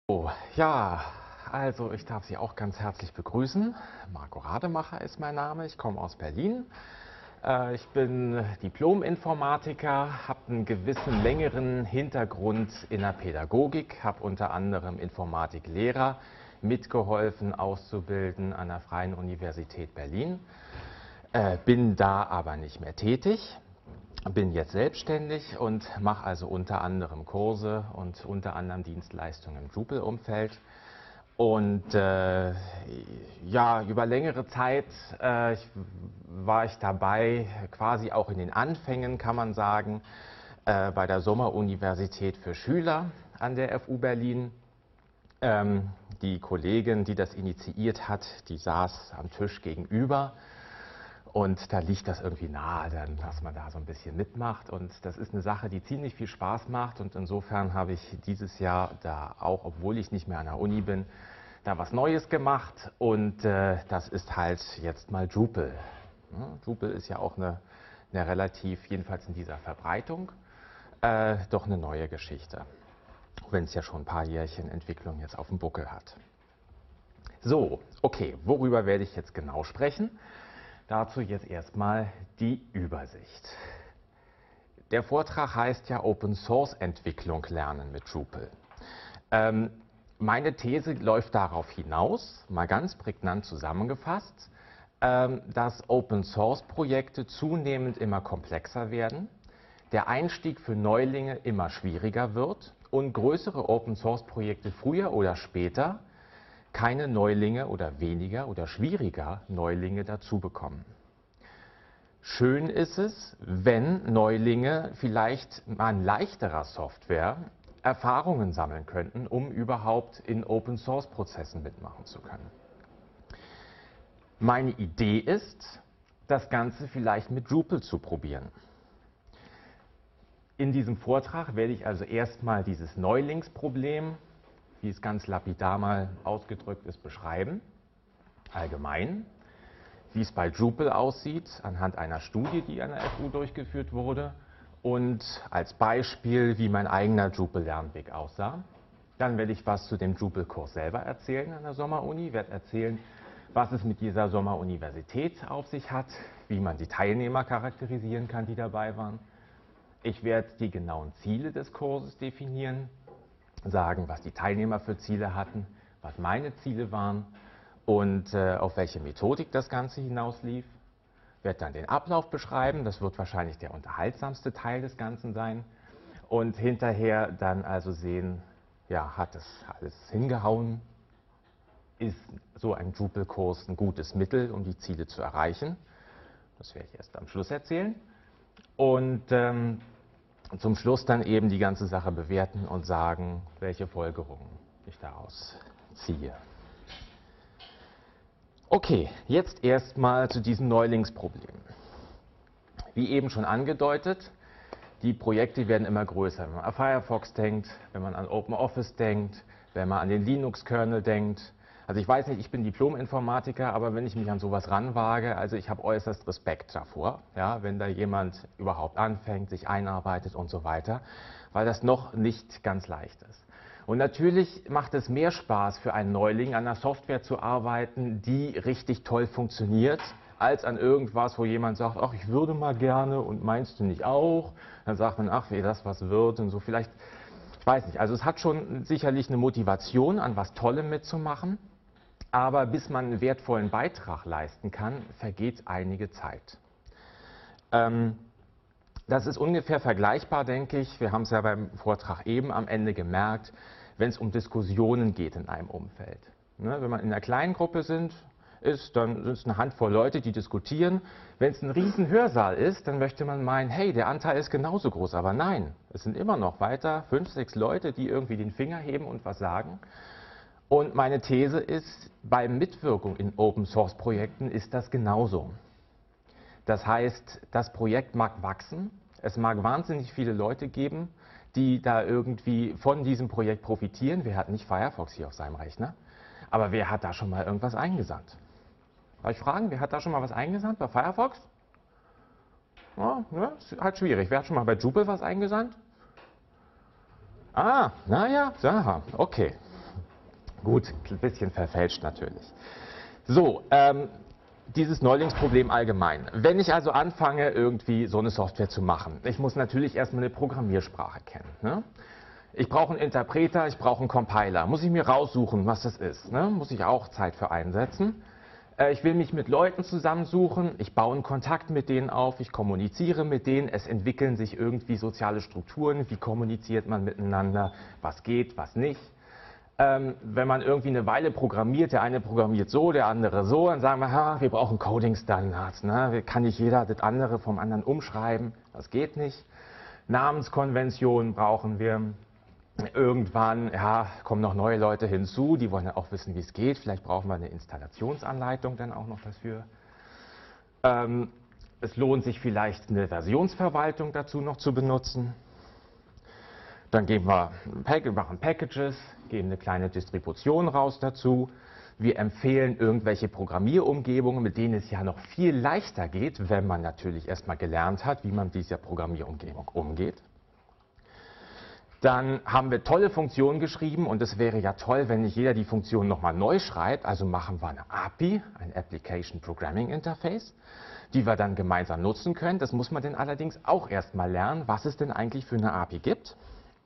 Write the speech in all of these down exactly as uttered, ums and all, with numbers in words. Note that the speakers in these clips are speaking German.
Oh, ja, also ich darf Sie auch ganz herzlich begrüßen. Marco Rademacher ist mein Name, ich komme aus Berlin. Äh, ich bin Diplom-Informatiker, habe einen gewissen längeren Hintergrund in der Pädagogik, habe unter anderem Informatiklehrer mitgeholfen auszubilden an der Freien Universität Berlin. Äh, bin da aber nicht mehr tätig. Bin jetzt selbstständig und mache also unter anderem Kurse und unter anderem Dienstleistungen im Drupal-Umfeld. Und äh, ja, über längere Zeit äh, ich, war ich dabei, quasi auch in den Anfängen, kann man sagen, äh, bei der Sommeruniversität für Schüler an der F U Berlin. Ähm, die Kollegin, die das initiiert hat, die saß am Tisch gegenüber. Und da liegt das irgendwie nahe, dann, dass man da so ein bisschen mitmacht. Und das ist eine Sache, die ziemlich viel Spaß macht. Und insofern habe ich dieses Jahr da auch, obwohl ich nicht mehr an der Uni bin, da was Neues gemacht. Und äh, das ist halt jetzt mal Drupal. Ja, Drupal ist ja auch eine, eine relativ, jedenfalls in dieser Verbreitung, äh, doch eine neue Geschichte. Wenn es ja schon ein paar Jährchen Entwicklung jetzt auf dem Buckel hat. So, okay, worüber werde ich jetzt genau sprechen? Dazu jetzt erstmal die Übersicht. Der Vortrag heißt ja Open Source Entwicklung lernen mit Drupal. Ähm, meine These läuft darauf hinaus, mal ganz prägnant zusammengefasst, ähm, dass Open Source Projekte zunehmend immer komplexer werden, der Einstieg für Neulinge immer schwieriger wird und größere Open Source Projekte früher oder später keine Neulinge oder weniger oder schwieriger Neulinge dazu bekommen. Schön ist es, wenn Neulinge vielleicht an leichterer Software Erfahrungen sammeln könnten, um überhaupt in Open-Source-Prozessen mitmachen zu können. Meine Idee ist, das Ganze vielleicht mit Drupal zu probieren. In diesem Vortrag werde ich also erstmal dieses Neulingsproblem, wie es ganz lapidar mal ausgedrückt ist, beschreiben, allgemein, wie es bei Drupal aussieht, anhand einer Studie, die an der F U durchgeführt wurde, und als Beispiel, wie mein eigener Drupal-Lernweg aussah. Dann werde ich was zu dem Drupal-Kurs selber erzählen an der Sommeruni, werde erzählen, was es mit dieser Sommeruniversität auf sich hat, wie man die Teilnehmer charakterisieren kann, die dabei waren. Ich werde die genauen Ziele des Kurses definieren, sagen, was die Teilnehmer für Ziele hatten, was meine Ziele waren und äh, auf welche Methodik das Ganze hinauslief. Ich werde dann den Ablauf beschreiben, das wird wahrscheinlich der unterhaltsamste Teil des Ganzen sein. Und hinterher dann also sehen, ja, hat das alles hingehauen? Ist so ein Drupal-Kurs ein gutes Mittel, um die Ziele zu erreichen? Das werde ich erst am Schluss erzählen. Und ähm, zum Schluss dann eben die ganze Sache bewerten und sagen, welche Folgerungen ich daraus ziehe. Okay, jetzt erstmal zu diesem Neulingsproblem. Wie eben schon angedeutet, die Projekte werden immer größer. Wenn man an Firefox denkt, wenn man an OpenOffice denkt, wenn man an den Linux-Kernel denkt. Also ich weiß nicht, ich bin Diplom-Informatiker, aber wenn ich mich an sowas ranwage, also ich habe äußerst Respekt davor, ja, wenn da jemand überhaupt anfängt, sich einarbeitet und so weiter, weil das noch nicht ganz leicht ist. Und natürlich macht es mehr Spaß für einen Neuling, an einer Software zu arbeiten, die richtig toll funktioniert, als an irgendwas, wo jemand sagt, ach, ich würde mal gerne und meinst du nicht auch? Dann sagt man, ach, wie das was wird und so. Vielleicht, ich weiß nicht, also es hat schon sicherlich eine Motivation, an was Tollem mitzumachen, aber bis man einen wertvollen Beitrag leisten kann, vergeht einige Zeit. Ähm, Das ist ungefähr vergleichbar, denke ich. Wir haben es ja beim Vortrag eben am Ende gemerkt, wenn es um Diskussionen geht in einem Umfeld. Ne, wenn man in einer kleinen Gruppe sind, ist, dann sind es eine Handvoll Leute, die diskutieren. Wenn es ein riesen Hörsaal ist, dann möchte man meinen, hey, der Anteil ist genauso groß. Aber nein, es sind immer noch weiter fünf, sechs Leute, die irgendwie den Finger heben und was sagen. Und meine These ist, bei Mitwirkung in Open-Source-Projekten ist das genauso. Das heißt, das Projekt mag wachsen, es mag wahnsinnig viele Leute geben, die da irgendwie von diesem Projekt profitieren. Wer hat nicht Firefox hier auf seinem Rechner? Aber wer hat da schon mal irgendwas eingesandt? Darf ich fragen, wer hat da schon mal was eingesandt bei Firefox? Ja, ja, ist halt schwierig. Wer hat schon mal bei Drupal was eingesandt? Ah, naja, aha, okay. Gut, ein bisschen verfälscht natürlich. So, ähm, dieses Neulingsproblem allgemein. Wenn ich also anfange, irgendwie so eine Software zu machen, ich muss natürlich erstmal eine Programmiersprache kennen. Ne? Ich brauche einen Interpreter, ich brauche einen Compiler. Muss ich mir raussuchen, was das ist. Ne? Muss ich auch Zeit für einsetzen. Äh, ich will mich mit Leuten zusammensuchen, ich baue einen Kontakt mit denen auf, ich kommuniziere mit denen, es entwickeln sich irgendwie soziale Strukturen, wie kommuniziert man miteinander, was geht, was nicht. Ähm, wenn man irgendwie eine Weile programmiert, der eine programmiert so, der andere so, dann sagen wir, ha, wir brauchen Coding-Standards. Ne? Kann nicht jeder das andere vom anderen umschreiben? Das geht nicht. Namenskonventionen brauchen wir. Irgendwann ja, kommen noch neue Leute hinzu, die wollen ja auch wissen, wie es geht. Vielleicht brauchen wir eine Installationsanleitung dann auch noch dafür. Ähm, es lohnt sich vielleicht eine Versionsverwaltung dazu noch zu benutzen. Dann geben wir, machen Packages, geben eine kleine Distribution raus dazu. Wir empfehlen irgendwelche Programmierumgebungen, mit denen es ja noch viel leichter geht, wenn man natürlich erstmal gelernt hat, wie man mit dieser Programmierumgebung umgeht. Dann haben wir tolle Funktionen geschrieben und es wäre ja toll, wenn nicht jeder die Funktion nochmal neu schreibt. Also machen wir eine A P I, ein Application Programming Interface, die wir dann gemeinsam nutzen können. Das muss man dann allerdings auch erstmal lernen, was es denn eigentlich für eine A P I gibt.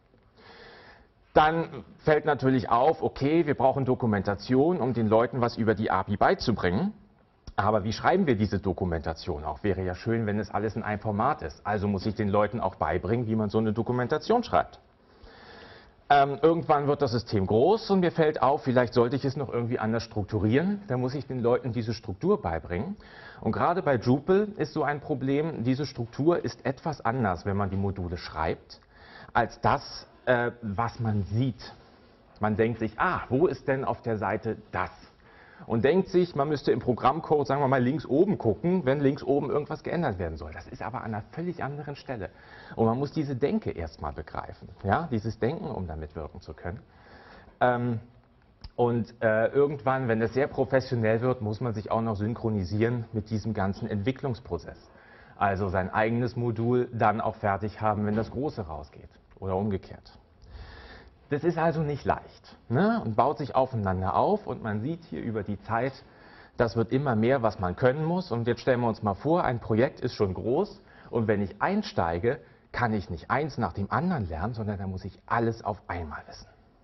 Dann fällt natürlich auf, okay, wir brauchen Dokumentation, um den Leuten was über die A P I beizubringen. Aber wie schreiben wir diese Dokumentation auch? Wäre ja schön, wenn es alles in einem Format ist. Also muss ich den Leuten auch beibringen, wie man so eine Dokumentation schreibt. Ähm, irgendwann wird das System groß und mir fällt auf, vielleicht sollte ich es noch irgendwie anders strukturieren. Da muss ich den Leuten diese Struktur beibringen. Und gerade bei Drupal ist so ein Problem, diese Struktur ist etwas anders, wenn man die Module schreibt, als das, äh, was man sieht. Man denkt sich, ah, wo ist denn auf der Seite das? Und denkt sich, man müsste im Programmcode, sagen wir mal, links oben gucken, wenn links oben irgendwas geändert werden soll. Das ist aber an einer völlig anderen Stelle. Und man muss diese Denke erstmal begreifen, ja? Dieses Denken, um damit wirken zu können. Ähm, und äh, irgendwann, wenn es sehr professionell wird, muss man sich auch noch synchronisieren mit diesem ganzen Entwicklungsprozess. Also sein eigenes Modul dann auch fertig haben, wenn das große rausgeht oder umgekehrt. Das ist also nicht leicht, ne? Und baut sich aufeinander auf und man sieht hier über die Zeit, das wird immer mehr, was man können muss. Und jetzt stellen wir uns mal vor, ein Projekt ist schon groß und wenn ich einsteige, kann ich nicht eins nach dem anderen lernen, sondern da muss ich alles auf einmal wissen.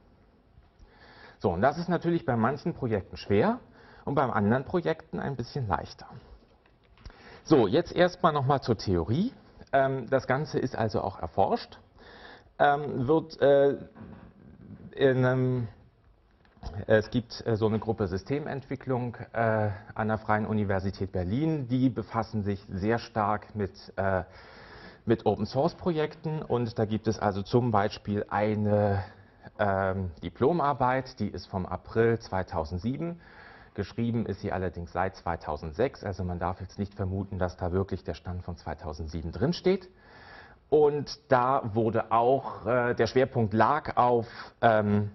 So, und das ist natürlich bei manchen Projekten schwer und bei anderen Projekten ein bisschen leichter. So, jetzt erstmal nochmal zur Theorie. Ähm, das Ganze ist also auch erforscht. Ähm, wird äh, in einem, es gibt äh, so eine Gruppe Systementwicklung äh, an der Freien Universität Berlin, die befassen sich sehr stark mit, äh, mit Open-Source-Projekten und da gibt es also zum Beispiel eine ähm, Diplomarbeit, die ist vom April zweitausendsieben. Geschrieben ist sie allerdings seit zweitausendsechs, also man darf jetzt nicht vermuten, dass da wirklich der Stand von zweitausendsieben drin steht. Und da wurde auch, äh, der Schwerpunkt lag auf ähm,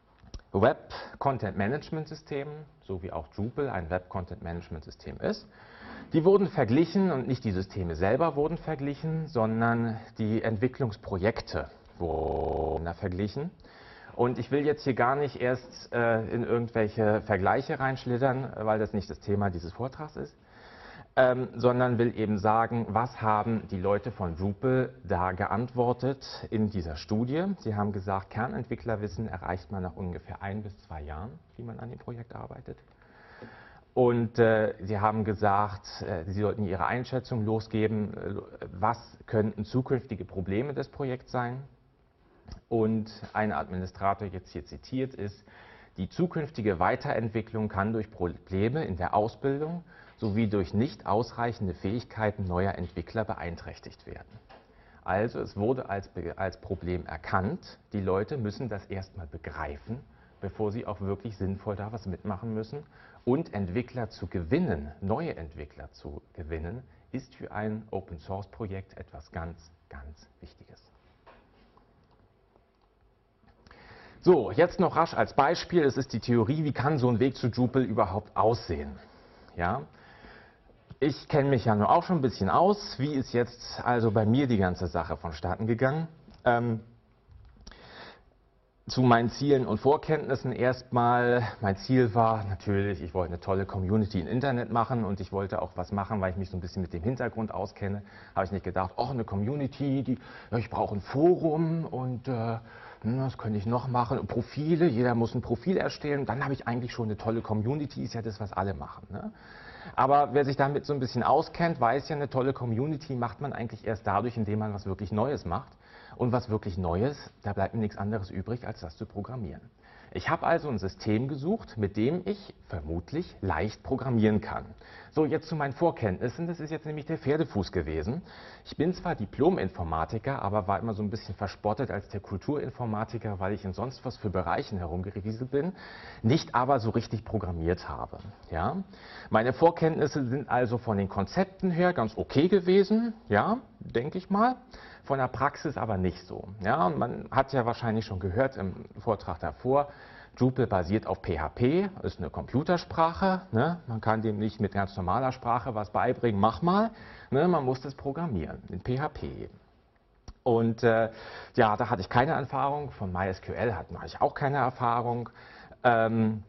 Web-Content-Management-Systemen, so wie auch Drupal ein Web-Content-Management-System ist. Die wurden verglichen und nicht die Systeme selber wurden verglichen, sondern die Entwicklungsprojekte wurden verglichen. Und ich will jetzt hier gar nicht erst äh, in irgendwelche Vergleiche reinschlittern, weil das nicht das Thema dieses Vortrags ist. Ähm, sondern will eben sagen, was haben die Leute von Drupal da geantwortet in dieser Studie. Sie haben gesagt, Kernentwicklerwissen erreicht man nach ungefähr ein bis zwei Jahren, wie man an dem Projekt arbeitet. Und äh, sie haben gesagt, äh, sie sollten ihre Einschätzung losgeben, äh, was könnten zukünftige Probleme des Projekts sein. Und ein Administrator, jetzt hier zitiert, ist, die zukünftige Weiterentwicklung kann durch Probleme in der Ausbildung sowie durch nicht ausreichende Fähigkeiten neuer Entwickler beeinträchtigt werden. Also es wurde als, als Problem erkannt, die Leute müssen das erstmal begreifen, bevor sie auch wirklich sinnvoll da was mitmachen müssen. Und Entwickler zu gewinnen, neue Entwickler zu gewinnen, ist für ein Open-Source-Projekt etwas ganz, ganz Wichtiges. So, jetzt noch rasch als Beispiel, es ist die Theorie, wie kann so ein Weg zu Drupal überhaupt aussehen? Ja? Ich kenne mich ja nur auch schon ein bisschen aus. Wie ist jetzt also bei mir die ganze Sache vonstatten gegangen? Ähm, Zu meinen Zielen und Vorkenntnissen erstmal. Mein Ziel war natürlich, ich wollte eine tolle Community im Internet machen und ich wollte auch was machen, weil ich mich so ein bisschen mit dem Hintergrund auskenne. Habe ich nicht gedacht, oh, eine Community, die, ja, ich brauche ein Forum und äh, was könnte ich noch machen? Profile, jeder muss ein Profil erstellen. Dann habe ich eigentlich schon eine tolle Community, ist ja das, was alle machen. Ne? Aber wer sich damit so ein bisschen auskennt, weiß ja, eine tolle Community macht man eigentlich erst dadurch, indem man was wirklich Neues macht. Und was wirklich Neues, da bleibt mir nichts anderes übrig, als das zu programmieren. Ich habe also ein System gesucht, mit dem ich vermutlich leicht programmieren kann. So, jetzt zu meinen Vorkenntnissen. Das ist jetzt nämlich der Pferdefuß gewesen. Ich bin zwar Diplom-Informatiker, aber war immer so ein bisschen verspottet als der Kulturinformatiker, weil ich in sonst was für Bereichen herumgerieselt bin, nicht aber so richtig programmiert habe. Ja? Meine Vorkenntnisse sind also von den Konzepten her ganz okay gewesen, ja, denke ich mal. Von der Praxis aber nicht so. Ja, und man hat ja wahrscheinlich schon gehört im Vortrag davor, Drupal basiert auf P H P, ist eine Computersprache. Ne? Man kann dem nicht mit ganz normaler Sprache was beibringen, mach mal. Ne? Man muss das programmieren, in P H P eben. Und äh, ja, da hatte ich keine Erfahrung. Von MySQL hatte ich auch keine Erfahrung. Ähm,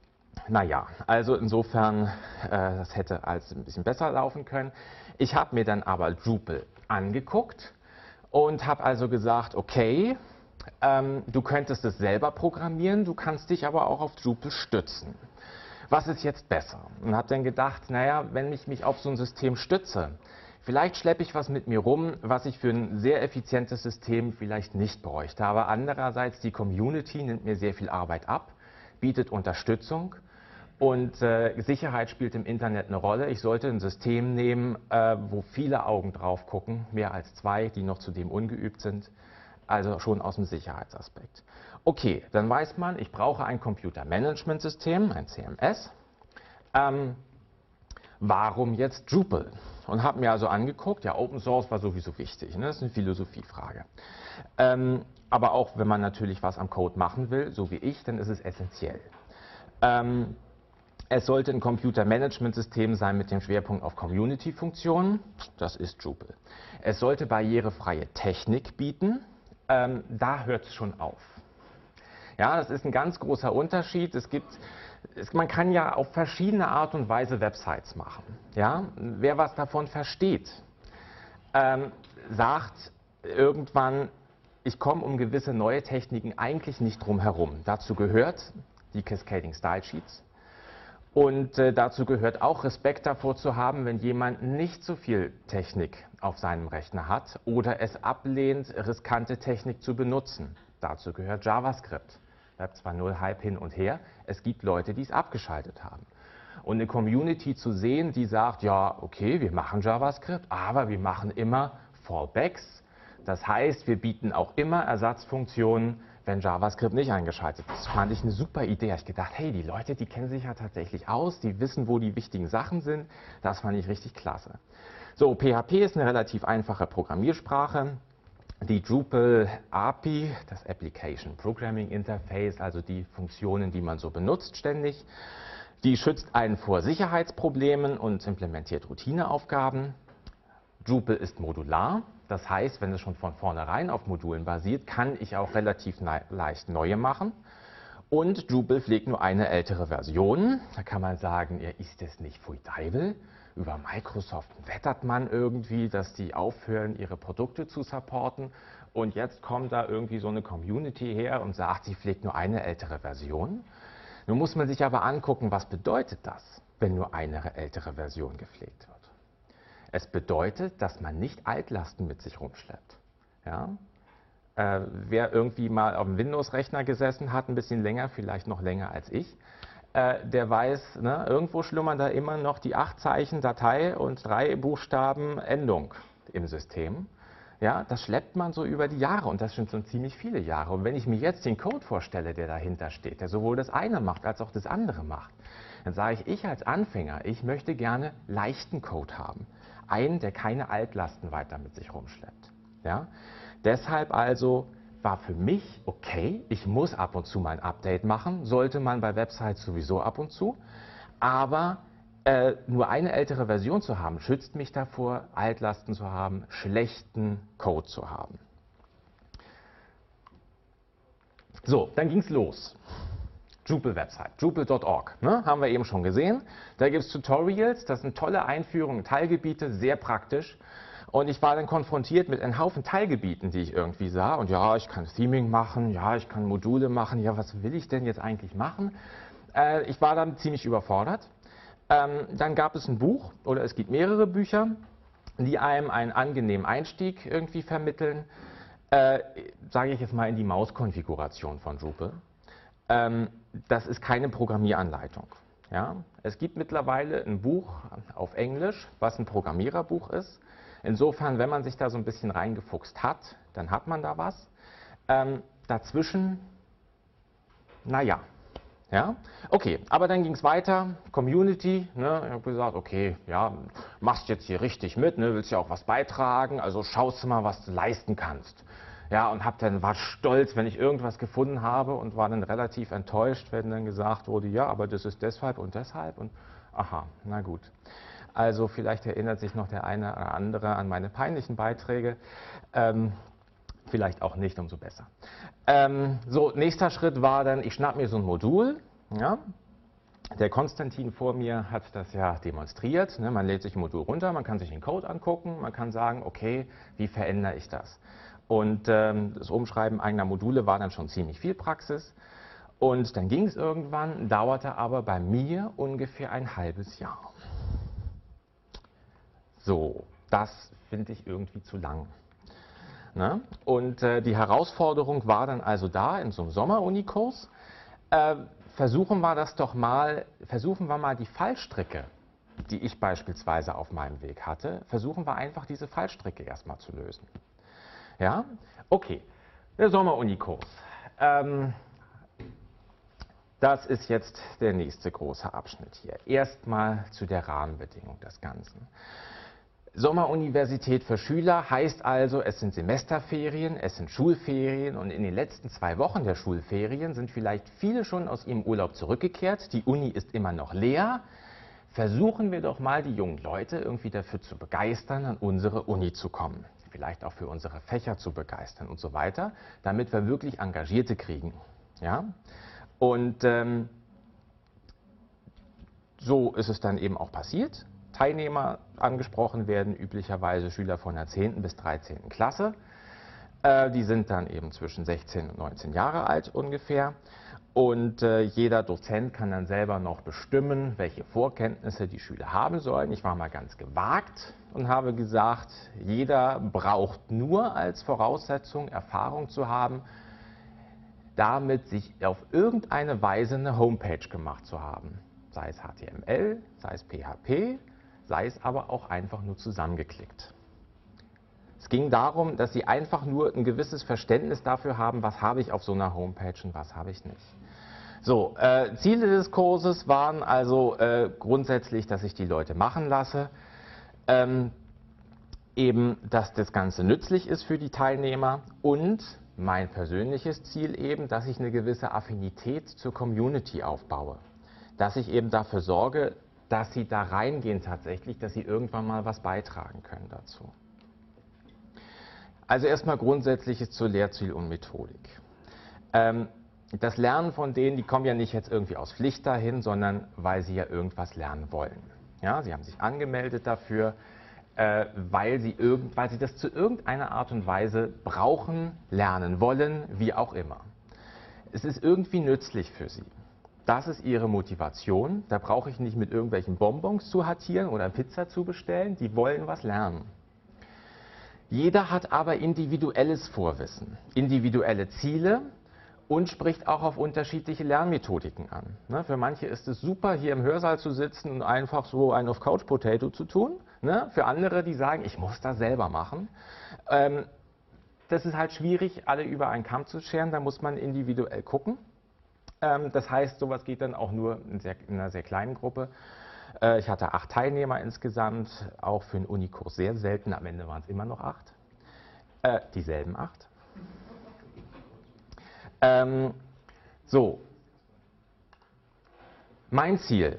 naja, also insofern, äh, das hätte als ein bisschen besser laufen können. Ich habe mir dann aber Drupal angeguckt. Und habe also gesagt, okay, ähm, du könntest es selber programmieren, du kannst dich aber auch auf Drupal stützen. Was ist jetzt besser? Und habe dann gedacht, naja, wenn ich mich auf so ein System stütze, vielleicht schleppe ich was mit mir rum, was ich für ein sehr effizientes System vielleicht nicht bräuchte. Aber andererseits, die Community nimmt mir sehr viel Arbeit ab, bietet Unterstützung. Und äh, Sicherheit spielt im Internet eine Rolle. Ich sollte ein System nehmen, äh, wo viele Augen drauf gucken, mehr als zwei, die noch zudem ungeübt sind, also schon aus dem Sicherheitsaspekt. Okay, dann weiß man, ich brauche ein Computer-Management-System, ein C M S. Ähm, warum jetzt Drupal? Und habe mir also angeguckt, ja, Open Source war sowieso wichtig, ne? Das ist eine Philosophiefrage. Ähm, aber auch wenn man natürlich was am Code machen will, so wie ich, dann ist es essentiell. Ähm, Es sollte ein Computer-Management-System sein mit dem Schwerpunkt auf Community-Funktionen. Das ist Drupal. Es sollte barrierefreie Technik bieten. Ähm, da hört es schon auf. Ja, das ist ein ganz großer Unterschied. Es gibt, es, man kann ja auf verschiedene Art und Weise Websites machen. Ja? Wer was davon versteht, ähm, sagt irgendwann, ich komme um gewisse neue Techniken eigentlich nicht drum herum. Dazu gehört die Cascading Style Sheets. Und äh, dazu gehört auch Respekt davor zu haben, wenn jemand nicht so viel Technik auf seinem Rechner hat oder es ablehnt, riskante Technik zu benutzen. Dazu gehört JavaScript. Web zwei Punkt null Hype hin und her. Es gibt Leute, die es abgeschaltet haben. Und eine Community zu sehen, die sagt, ja, okay, wir machen JavaScript, aber wir machen immer Fallbacks. Das heißt, wir bieten auch immer Ersatzfunktionen, wenn JavaScript nicht eingeschaltet ist. Das fand ich eine super Idee. Ich gedacht, hey, die Leute, die kennen sich ja tatsächlich aus, die wissen, wo die wichtigen Sachen sind. Das fand ich richtig klasse. So, P H P ist eine relativ einfache Programmiersprache. Die Drupal A P I, das Application Programming Interface, also die Funktionen, die man so benutzt ständig, die schützt einen vor Sicherheitsproblemen und implementiert Routineaufgaben. Drupal ist modular. Das heißt, wenn es schon von vornherein auf Modulen basiert, kann ich auch relativ leicht neue machen. Und Drupal pflegt nur eine ältere Version. Da kann man sagen, ja, ist das nicht pfui Deibel? Über Microsoft wettert man irgendwie, dass die aufhören, ihre Produkte zu supporten. Und jetzt kommt da irgendwie so eine Community her und sagt, sie pflegt nur eine ältere Version. Nun muss man sich aber angucken, was bedeutet das, wenn nur eine ältere Version gepflegt wird. Es bedeutet, dass man nicht Altlasten mit sich rumschleppt. Ja? Äh, wer irgendwie mal auf dem Windows-Rechner gesessen hat, ein bisschen länger, vielleicht noch länger als ich, äh, der weiß, ne, irgendwo schlummern da immer noch die acht Zeichen Datei und drei Buchstaben Endung im System. Ja, das schleppt man so über die Jahre und das sind schon ziemlich viele Jahre. Und wenn ich mir jetzt den Code vorstelle, der dahinter steht, der sowohl das eine macht als auch das andere macht, dann sage ich, ich als Anfänger, ich möchte gerne leichten Code haben. Einen, der keine Altlasten weiter mit sich rumschleppt. Ja? Deshalb also war für mich okay, ich muss ab und zu mal ein Update machen, sollte man bei Websites sowieso ab und zu, aber äh, nur eine ältere Version zu haben, schützt mich davor, Altlasten zu haben, schlechten Code zu haben. So, dann ging es los. Drupal-Website, Drupal Punkt org, ne, haben wir eben schon gesehen. Da gibt es Tutorials, das sind tolle Einführungen, Teilgebiete, sehr praktisch. Und ich war dann konfrontiert mit einem Haufen Teilgebieten, die ich irgendwie sah. Und ja, ich kann Theming machen, ja, ich kann Module machen, ja, was will ich denn jetzt eigentlich machen? Äh, ich war dann ziemlich überfordert. Ähm, dann gab es ein Buch, oder es gibt mehrere Bücher, die einem einen angenehmen Einstieg irgendwie vermitteln, äh, sage ich jetzt mal in die Mauskonfiguration von Drupal. Ähm, das ist keine Programmieranleitung. Ja? Es gibt mittlerweile ein Buch auf Englisch, was ein Programmiererbuch ist. Insofern, wenn man sich da so ein bisschen reingefuchst hat, dann hat man da was. Ähm, dazwischen, naja. Ja? Okay, aber dann ging es weiter, Community, ne? Ich habe gesagt, okay, ja, machst jetzt hier richtig mit, ne? Willst ja auch was beitragen, also schaust du mal, was du leisten kannst. Ja, und hab dann, war stolz, wenn ich irgendwas gefunden habe und war dann relativ enttäuscht, wenn dann gesagt wurde, ja, aber das ist deshalb und deshalb und aha, na gut. Also vielleicht erinnert sich noch der eine oder andere an meine peinlichen Beiträge, ähm, vielleicht auch nicht, umso besser. Ähm, so, nächster Schritt war dann, ich schnapp mir so ein Modul, ja. Der Konstantin vor mir hat das ja demonstriert, ne? Man lädt sich ein Modul runter, man kann sich den Code angucken, man kann sagen, okay, wie verändere ich das? Und ähm, das Umschreiben eigener Module war dann schon ziemlich viel Praxis. Und dann ging es irgendwann, dauerte aber bei mir ungefähr ein halbes Jahr. So, das finde ich irgendwie zu lang. Ne? Und äh, die Herausforderung war dann also da in so einem Sommer-Uni-Kurs. Äh, versuchen wir das doch mal, versuchen wir mal die Fallstricke, die ich beispielsweise auf meinem Weg hatte, versuchen wir einfach diese Fallstricke erstmal zu lösen. Ja, okay, der Sommer-Uni-Kurs. Ähm, das ist jetzt der nächste große Abschnitt hier. Erstmal zu der Rahmenbedingung des Ganzen. Sommeruniversität für Schüler heißt also, es sind Semesterferien, es sind Schulferien und in den letzten zwei Wochen der Schulferien sind vielleicht viele schon aus ihrem Urlaub zurückgekehrt. Die Uni ist immer noch leer. Versuchen wir doch mal, die jungen Leute irgendwie dafür zu begeistern, an unsere Uni zu kommen. Vielleicht auch für unsere Fächer zu begeistern und so weiter, damit wir wirklich Engagierte kriegen. Ja? Und ähm, so ist es dann eben auch passiert. Teilnehmer angesprochen werden, üblicherweise Schüler von der zehnten bis dreizehnten Klasse. Äh, die sind dann eben zwischen sechzehn und neunzehn Jahre alt ungefähr. Und äh, jeder Dozent kann dann selber noch bestimmen, welche Vorkenntnisse die Schüler haben sollen. Ich war mal ganz gewagt und habe gesagt, jeder braucht nur als Voraussetzung Erfahrung zu haben, damit sich auf irgendeine Weise eine Homepage gemacht zu haben. Sei es H T M L, sei es P H P, sei es aber auch einfach nur zusammengeklickt. Es ging darum, dass Sie einfach nur ein gewisses Verständnis dafür haben, was habe ich auf so einer Homepage und was habe ich nicht. So, äh, Ziele des Kurses waren also äh, grundsätzlich, dass ich die Leute machen lasse, ähm, eben, dass das Ganze nützlich ist für die Teilnehmer und mein persönliches Ziel eben, dass ich eine gewisse Affinität zur Community aufbaue. Dass ich eben dafür sorge, dass sie da reingehen tatsächlich, dass sie irgendwann mal was beitragen können dazu. Also erstmal Grundsätzliches zu Lehrziel und Methodik. Ähm, das Lernen von denen, die kommen ja nicht jetzt irgendwie aus Pflicht dahin, sondern weil sie ja irgendwas lernen wollen. Ja, sie haben sich angemeldet dafür, äh, weil, sie irgend, weil sie das zu irgendeiner Art und Weise brauchen, lernen wollen, wie auch immer. Es ist irgendwie nützlich für sie. Das ist ihre Motivation. Da brauche ich nicht mit irgendwelchen Bonbons zu hantieren oder Pizza zu bestellen. Die wollen was lernen. Jeder hat aber individuelles Vorwissen, individuelle Ziele und spricht auch auf unterschiedliche Lernmethodiken an. Ne, für manche ist es super, hier im Hörsaal zu sitzen und einfach so einen auf Couch Potato zu tun. Ne, für andere, die sagen, ich muss das selber machen. Ähm, das ist halt schwierig, alle über einen Kamm zu scheren, da muss man individuell gucken. Ähm, das heißt, sowas geht dann auch nur in, sehr, in einer sehr kleinen Gruppe. Äh, ich hatte acht Teilnehmer insgesamt, auch für einen Unikurs sehr selten, am Ende waren es immer noch acht. Äh, dieselben acht. Ähm, so, mein Ziel.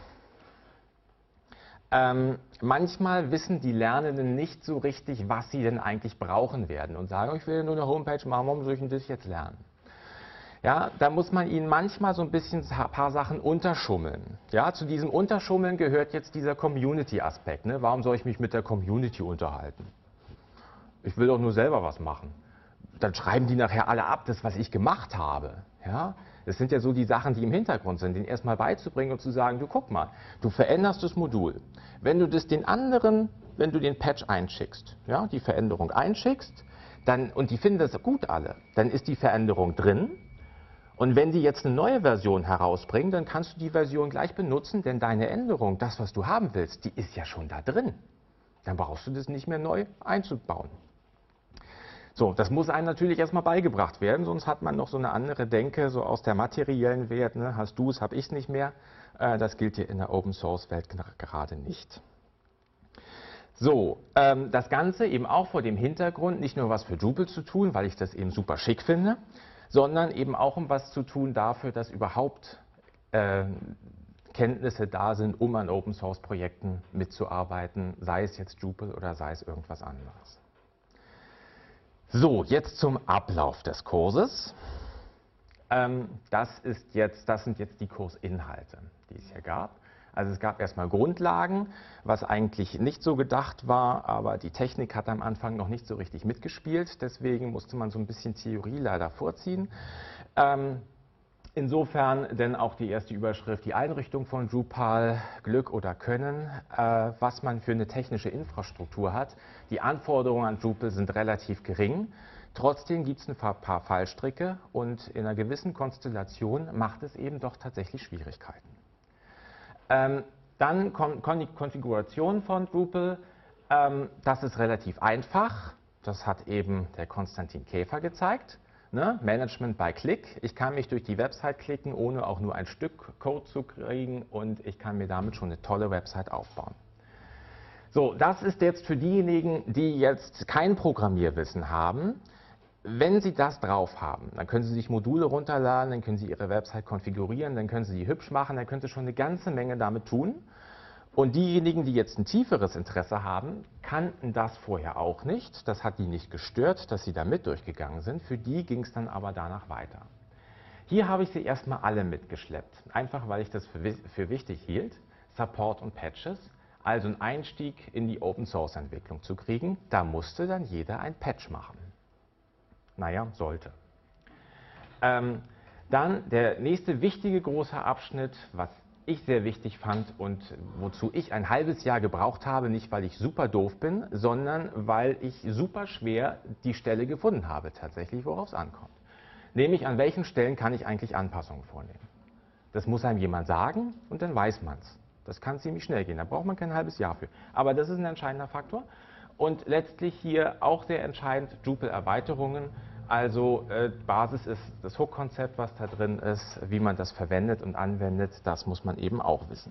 Ähm, manchmal wissen die Lernenden nicht so richtig, was sie denn eigentlich brauchen werden und sagen, ich will nur eine Homepage machen, warum soll ich denn das jetzt lernen? Ja, da muss man ihnen manchmal so ein bisschen ein paar Sachen unterschummeln. Ja, zu diesem Unterschummeln gehört jetzt dieser Community-Aspekt. Ne? Warum soll ich mich mit der Community unterhalten? Ich will doch nur selber was machen. Dann schreiben die nachher alle ab, das, was ich gemacht habe. Ja? Das sind ja so die Sachen, die im Hintergrund sind, denen erstmal beizubringen und zu sagen, du guck mal, du veränderst das Modul. Wenn du das den anderen, wenn du den Patch einschickst, ja, die Veränderung einschickst, dann, und die finden das gut alle, dann ist die Veränderung drin. Und wenn die jetzt eine neue Version herausbringen, dann kannst du die Version gleich benutzen, denn deine Änderung, das, was du haben willst, die ist ja schon da drin. Dann brauchst du das nicht mehr neu einzubauen. So, das muss einem natürlich erstmal beigebracht werden, sonst hat man noch so eine andere Denke, so aus der materiellen Welt, ne? Hast du es, habe ich es nicht mehr. Äh, das gilt hier in der Open-Source-Welt gerade nicht. So, ähm, das Ganze eben auch vor dem Hintergrund, nicht nur was für Drupal zu tun, weil ich das eben super schick finde, sondern eben auch um was zu tun dafür, dass überhaupt äh, Kenntnisse da sind, um an Open-Source-Projekten mitzuarbeiten, sei es jetzt Drupal oder sei es irgendwas anderes. So, jetzt zum Ablauf des Kurses. Ähm, das, ist jetzt, das sind jetzt die Kursinhalte, die es hier gab. Also es gab erstmal Grundlagen, was eigentlich nicht so gedacht war, aber die Technik hat am Anfang noch nicht so richtig mitgespielt, deswegen musste man so ein bisschen Theorie leider vorziehen. Ähm, insofern denn auch die erste Überschrift, die Einrichtung von Drupal, Glück oder Können, äh, was man für eine technische Infrastruktur hat. Die Anforderungen an Drupal sind relativ gering, trotzdem gibt es ein paar Fallstricke und in einer gewissen Konstellation macht es eben doch tatsächlich Schwierigkeiten. Ähm, dann Kon Kon Konfiguration von Drupal, ähm, das ist relativ einfach, das hat eben der Konstantin Käfer gezeigt. Ne? Management by Click, ich kann mich durch die Website klicken, ohne auch nur ein Stück Code zu kriegen und ich kann mir damit schon eine tolle Website aufbauen. So, das ist jetzt für diejenigen, die jetzt kein Programmierwissen haben. Wenn Sie das drauf haben, dann können Sie sich Module runterladen, dann können Sie Ihre Website konfigurieren, dann können Sie die hübsch machen, dann können Sie schon eine ganze Menge damit tun. Und diejenigen, die jetzt ein tieferes Interesse haben, kannten das vorher auch nicht. Das hat die nicht gestört, dass sie da mit durchgegangen sind. Für die ging es dann aber danach weiter. Hier habe ich sie erstmal alle mitgeschleppt, einfach weil ich das für, für wichtig hielt, Support und Patches, also einen Einstieg in die Open-Source-Entwicklung zu kriegen. Da musste dann jeder ein Patch machen. Naja, sollte. Ähm, dann der nächste wichtige große Abschnitt, was ich sehr wichtig fand und wozu ich ein halbes Jahr gebraucht habe, nicht weil ich super doof bin, sondern weil ich super schwer die Stelle gefunden habe, tatsächlich, worauf es ankommt. Nämlich, an welchen Stellen kann ich eigentlich Anpassungen vornehmen. Das muss einem jemand sagen und dann weiß man es. Das kann ziemlich schnell gehen, da braucht man kein halbes Jahr für. Aber das ist ein entscheidender Faktor. Und letztlich hier auch sehr entscheidend Drupal-Erweiterungen. Also äh, Basis ist das Hook-Konzept, was da drin ist, wie man das verwendet und anwendet, das muss man eben auch wissen.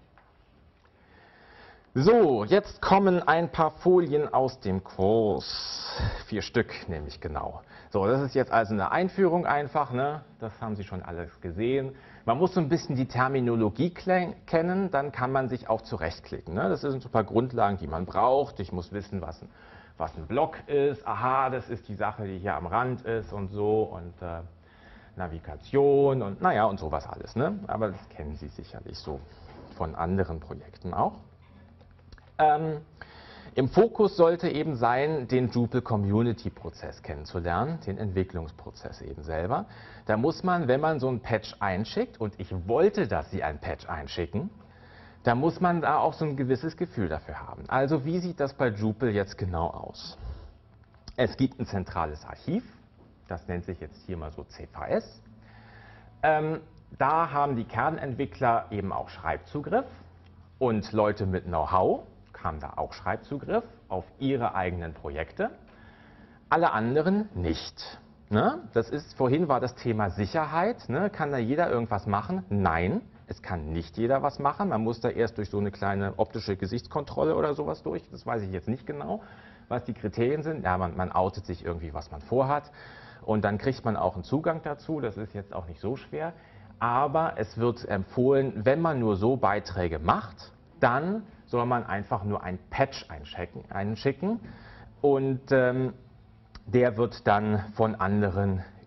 So, jetzt kommen ein paar Folien aus dem Kurs. Vier Stück nämlich genau. So, das ist jetzt also eine Einführung einfach, ne? Das haben Sie schon alles gesehen. Man muss so ein bisschen die Terminologie kennen, dann kann man sich auch zurechtklicken. Ne? Das sind so ein paar Grundlagen, die man braucht. Ich muss wissen, was ein, was ein Block ist. Aha, das ist die Sache, die hier am Rand ist und so. Und äh, Navigation und naja und sowas alles. Ne? Aber das kennen Sie sicherlich so von anderen Projekten auch. Ähm, Im Fokus sollte eben sein, den Drupal-Community-Prozess kennenzulernen, den Entwicklungsprozess eben selber. Da muss man, wenn man so einen Patch einschickt, und ich wollte, dass Sie einen Patch einschicken, da muss man da auch so ein gewisses Gefühl dafür haben. Also wie sieht das bei Drupal jetzt genau aus? Es gibt ein zentrales Archiv, das nennt sich jetzt hier mal so C V S. Ähm, da haben die Kernentwickler eben auch Schreibzugriff und Leute mit Know-how haben da auch Schreibzugriff auf ihre eigenen Projekte, alle anderen nicht. Ne? Das ist, vorhin war das Thema Sicherheit, ne? Kann da jeder irgendwas machen? Nein, es kann nicht jeder was machen, man muss da erst durch so eine kleine optische Gesichtskontrolle oder sowas durch, das weiß ich jetzt nicht genau, was die Kriterien sind. Ja, man, man outet sich irgendwie, was man vorhat und dann kriegt man auch einen Zugang dazu, das ist jetzt auch nicht so schwer, aber es wird empfohlen, wenn man nur so Beiträge macht, dann soll man einfach nur ein Patch einschicken, einschicken und ähm, der wird dann von anderen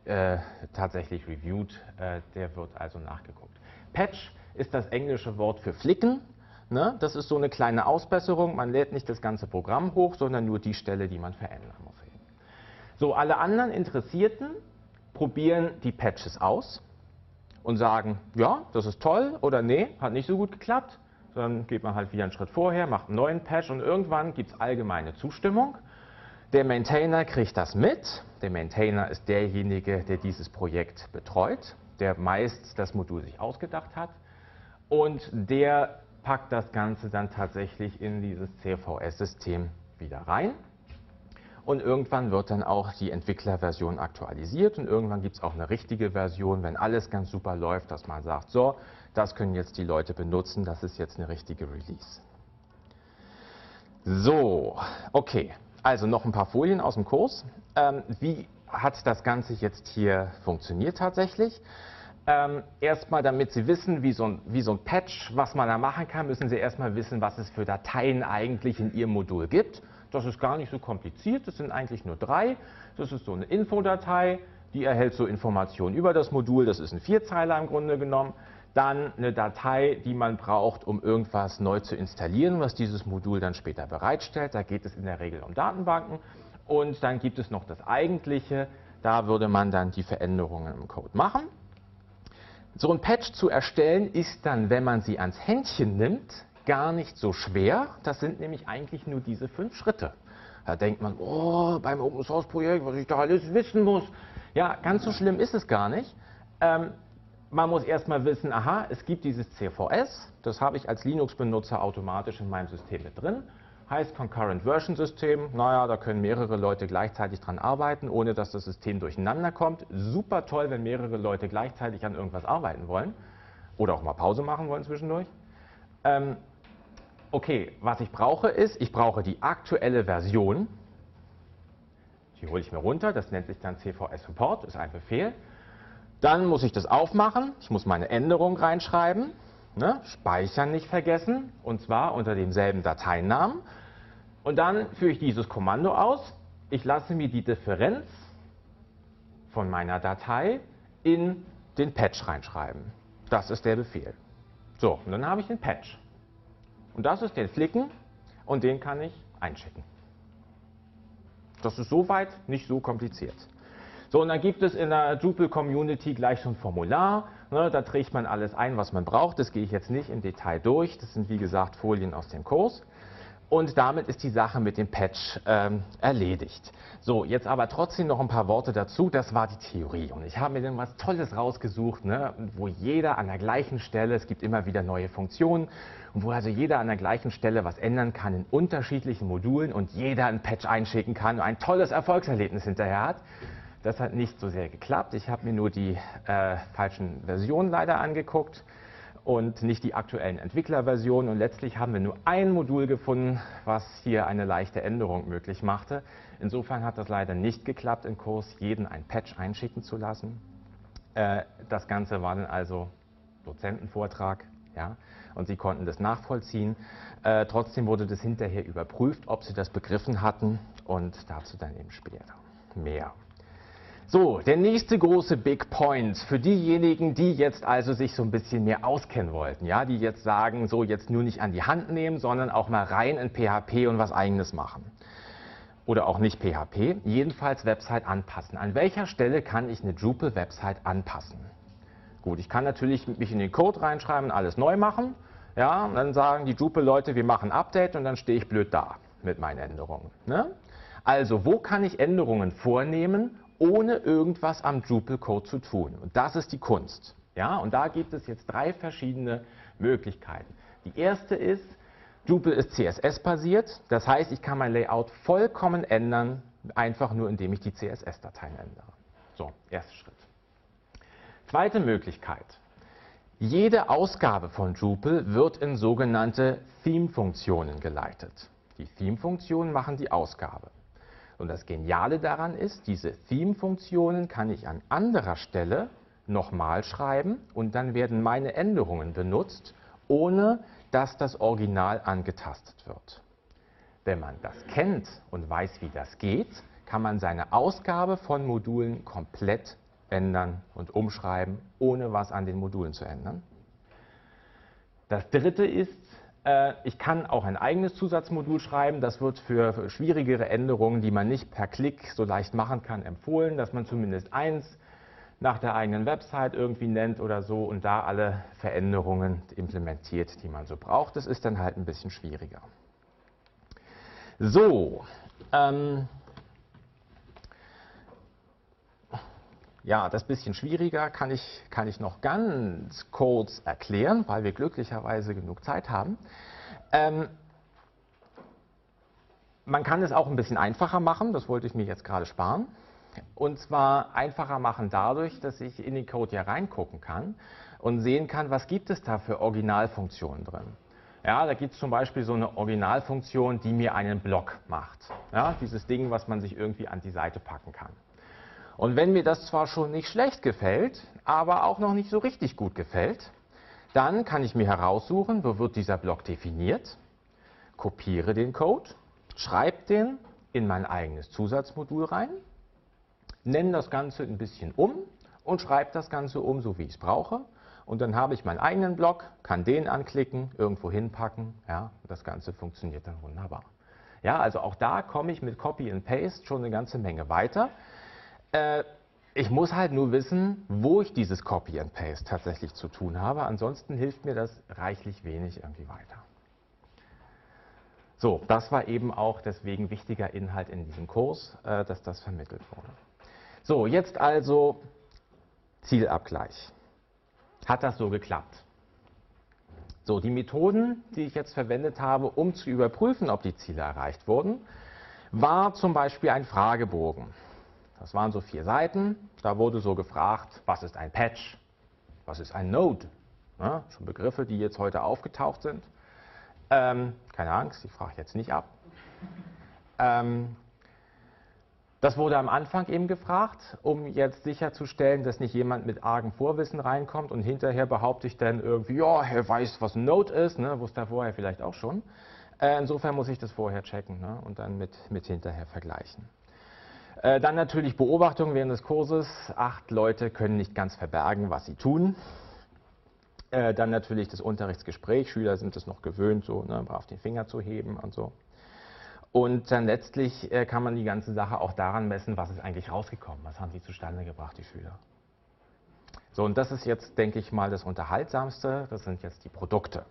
äh, tatsächlich reviewed, äh, der wird also nachgeguckt. Patch ist das englische Wort für flicken. Ne? Das ist so eine kleine Ausbesserung. Man lädt nicht das ganze Programm hoch, sondern nur die Stelle, die man verändern muss. So, alle anderen Interessierten probieren die Patches aus und sagen, ja, das ist toll oder nee, hat nicht so gut geklappt. Dann geht man halt wieder einen Schritt vorher, macht einen neuen Patch und irgendwann gibt es allgemeine Zustimmung. Der Maintainer kriegt das mit. Der Maintainer ist derjenige, der dieses Projekt betreut, der meist das Modul sich ausgedacht hat und der packt das Ganze dann tatsächlich in dieses C V S-System wieder rein. Und irgendwann wird dann auch die Entwicklerversion aktualisiert und irgendwann gibt es auch eine richtige Version, wenn alles ganz super läuft, dass man sagt, so, das können jetzt die Leute benutzen, das ist jetzt eine richtige Release. So, okay, also noch ein paar Folien aus dem Kurs. Ähm, wie hat das Ganze jetzt hier funktioniert tatsächlich? Ähm, erstmal, damit Sie wissen, wie so, ein, wie so ein Patch, was man da machen kann, müssen Sie erstmal wissen, was es für Dateien eigentlich in Ihrem Modul gibt. Das ist gar nicht so kompliziert, das sind eigentlich nur drei. Das ist so eine Infodatei, die erhält so Informationen über das Modul, das ist ein Vierzeiler im Grunde genommen. Dann eine Datei, die man braucht, um irgendwas neu zu installieren, was dieses Modul dann später bereitstellt. Da geht es in der Regel um Datenbanken. Und dann gibt es noch das Eigentliche, da würde man dann die Veränderungen im Code machen. So ein Patch zu erstellen ist dann, wenn man sie ans Händchen nimmt, gar nicht so schwer. Das sind nämlich eigentlich nur diese fünf Schritte. Da denkt man, oh, beim Open Source Projekt, was ich da alles wissen muss. Ja, ganz so schlimm ist es gar nicht. Ähm, man muss erstmal wissen, aha, es gibt dieses C V S, das habe ich als Linux-Benutzer automatisch in meinem System mit drin. Heißt Concurrent Version System, naja, da können mehrere Leute gleichzeitig dran arbeiten, ohne dass das System durcheinander kommt. Super toll, wenn mehrere Leute gleichzeitig an irgendwas arbeiten wollen oder auch mal Pause machen wollen zwischendurch. Ähm, Okay, was ich brauche ist, ich brauche die aktuelle Version. Die hole ich mir runter, das nennt sich dann C V S Support, ist ein Befehl. Dann muss ich das aufmachen, ich muss meine Änderung reinschreiben, ne? Speichern nicht vergessen, und zwar unter demselben Dateinamen. Und dann führe ich dieses Kommando aus, ich lasse mir die Differenz von meiner Datei in den Patch reinschreiben. Das ist der Befehl. So, und dann habe ich den Patch. Und das ist der Flicken und den kann ich einschicken. Das ist soweit nicht so kompliziert. So, und dann gibt es in der Drupal-Community gleich so ein Formular. Ne, da trägt man alles ein, was man braucht. Das gehe ich jetzt nicht im Detail durch. Das sind, wie gesagt, Folien aus dem Kurs. Und damit ist die Sache mit dem Patch ähm, erledigt. So, jetzt aber trotzdem noch ein paar Worte dazu. Das war die Theorie. Und ich habe mir dann was Tolles rausgesucht, ne, wo jeder an der gleichen Stelle, es gibt immer wieder neue Funktionen, und wo also jeder an der gleichen Stelle was ändern kann in unterschiedlichen Modulen und jeder ein Patch einschicken kann und ein tolles Erfolgserlebnis hinterher hat. Das hat nicht so sehr geklappt. Ich habe mir nur die äh, falschen Versionen leider angeguckt und nicht die aktuellen Entwicklerversionen. Und letztlich haben wir nur ein Modul gefunden, was hier eine leichte Änderung möglich machte. Insofern hat das leider nicht geklappt, im Kurs jeden ein Patch einschicken zu lassen. Äh, das Ganze war dann also Dozentenvortrag, ja, und Sie konnten das nachvollziehen. Äh, trotzdem wurde das hinterher überprüft, ob Sie das begriffen hatten, und dazu dann eben später mehr. So, der nächste große Big Point für diejenigen, die jetzt also sich so ein bisschen mehr auskennen wollten, ja, die jetzt sagen, so jetzt nur nicht an die Hand nehmen, sondern auch mal rein in P H P und was Eigenes machen. Oder auch nicht P H P, jedenfalls Website anpassen. An welcher Stelle kann ich eine Drupal-Website anpassen? Gut, ich kann natürlich mich in den Code reinschreiben und alles neu machen, ja, und dann sagen die Drupal-Leute, wir machen ein Update, und dann stehe ich blöd da mit meinen Änderungen. Ne? Also, wo kann ich Änderungen vornehmen, ohne irgendwas am Drupal-Code zu tun? Und das ist die Kunst. Ja? Und da gibt es jetzt drei verschiedene Möglichkeiten. Die erste ist, Drupal ist C S S-basiert, das heißt, ich kann mein Layout vollkommen ändern, einfach nur indem ich die C S S-Dateien ändere. So, erster Schritt. Zweite Möglichkeit. Jede Ausgabe von Drupal wird in sogenannte Theme-Funktionen geleitet. Die Theme-Funktionen machen die Ausgabe. Und das Geniale daran ist, diese Theme-Funktionen kann ich an anderer Stelle nochmal schreiben und dann werden meine Änderungen benutzt, ohne dass das Original angetastet wird. Wenn man das kennt und weiß, wie das geht, kann man seine Ausgabe von Modulen komplett ändern und umschreiben, ohne was an den Modulen zu ändern. Das dritte ist, äh, ich kann auch ein eigenes Zusatzmodul schreiben. Das wird für, für schwierigere Änderungen, die man nicht per Klick so leicht machen kann, empfohlen, dass man zumindest eins nach der eigenen Website irgendwie nennt oder so und da alle Veränderungen implementiert, die man so braucht. Das ist dann halt ein bisschen schwieriger. So, ähm, ja, das bisschen schwieriger kann ich, kann ich noch ganz kurz erklären, weil wir glücklicherweise genug Zeit haben. Ähm, man kann es auch ein bisschen einfacher machen, das wollte ich mir jetzt gerade sparen. Und zwar einfacher machen dadurch, dass ich in den Code ja reingucken kann und sehen kann, was gibt es da für Originalfunktionen drin. Ja, da gibt es zum Beispiel so eine Originalfunktion, die mir einen Block macht. Ja, dieses Ding, was man sich irgendwie an die Seite packen kann. Und wenn mir das zwar schon nicht schlecht gefällt, aber auch noch nicht so richtig gut gefällt, dann kann ich mir heraussuchen, wo wird dieser Block definiert, kopiere den Code, schreibe den in mein eigenes Zusatzmodul rein, nenne das Ganze ein bisschen um und schreibe das Ganze um, so wie ich es brauche. Und dann habe ich meinen eigenen Block, kann den anklicken, irgendwo hinpacken. Ja, das Ganze funktioniert dann wunderbar. Ja, also auch da komme ich mit Copy and Paste schon eine ganze Menge weiter. Äh, ich muss halt nur wissen, wo ich dieses Copy and Paste tatsächlich zu tun habe. Ansonsten hilft mir das reichlich wenig irgendwie weiter. So, das war eben auch deswegen wichtiger Inhalt in diesem Kurs, äh, dass das vermittelt wurde. So, jetzt also Zielabgleich. Hat das so geklappt? So, die Methoden, die ich jetzt verwendet habe, um zu überprüfen, ob die Ziele erreicht wurden, war zum Beispiel ein Fragebogen. Das waren so vier Seiten. Da wurde so gefragt, was ist ein Patch? Was ist ein Node? Ja, schon Begriffe, die jetzt heute aufgetaucht sind. Ähm, keine Angst, ich frage jetzt nicht ab. Ähm, Das wurde am Anfang eben gefragt, um jetzt sicherzustellen, dass nicht jemand mit argem Vorwissen reinkommt und hinterher behaupte ich dann irgendwie, ja, er weiß, was ein Node ist, ne, wusste er vorher vielleicht auch schon. Äh, insofern muss ich das vorher checken, ne, und dann mit, mit hinterher vergleichen. Äh, dann natürlich Beobachtung während des Kurses. Acht Leute können nicht ganz verbergen, was sie tun. Äh, dann natürlich das Unterrichtsgespräch. Schüler sind es noch gewöhnt, so ne, brav den Finger zu heben und so. Und dann letztlich äh, kann man die ganze Sache auch daran messen, was ist eigentlich rausgekommen, was haben die zustande gebracht, die Schüler. So, und das ist jetzt, denke ich mal, das Unterhaltsamste, das sind jetzt die Produkte.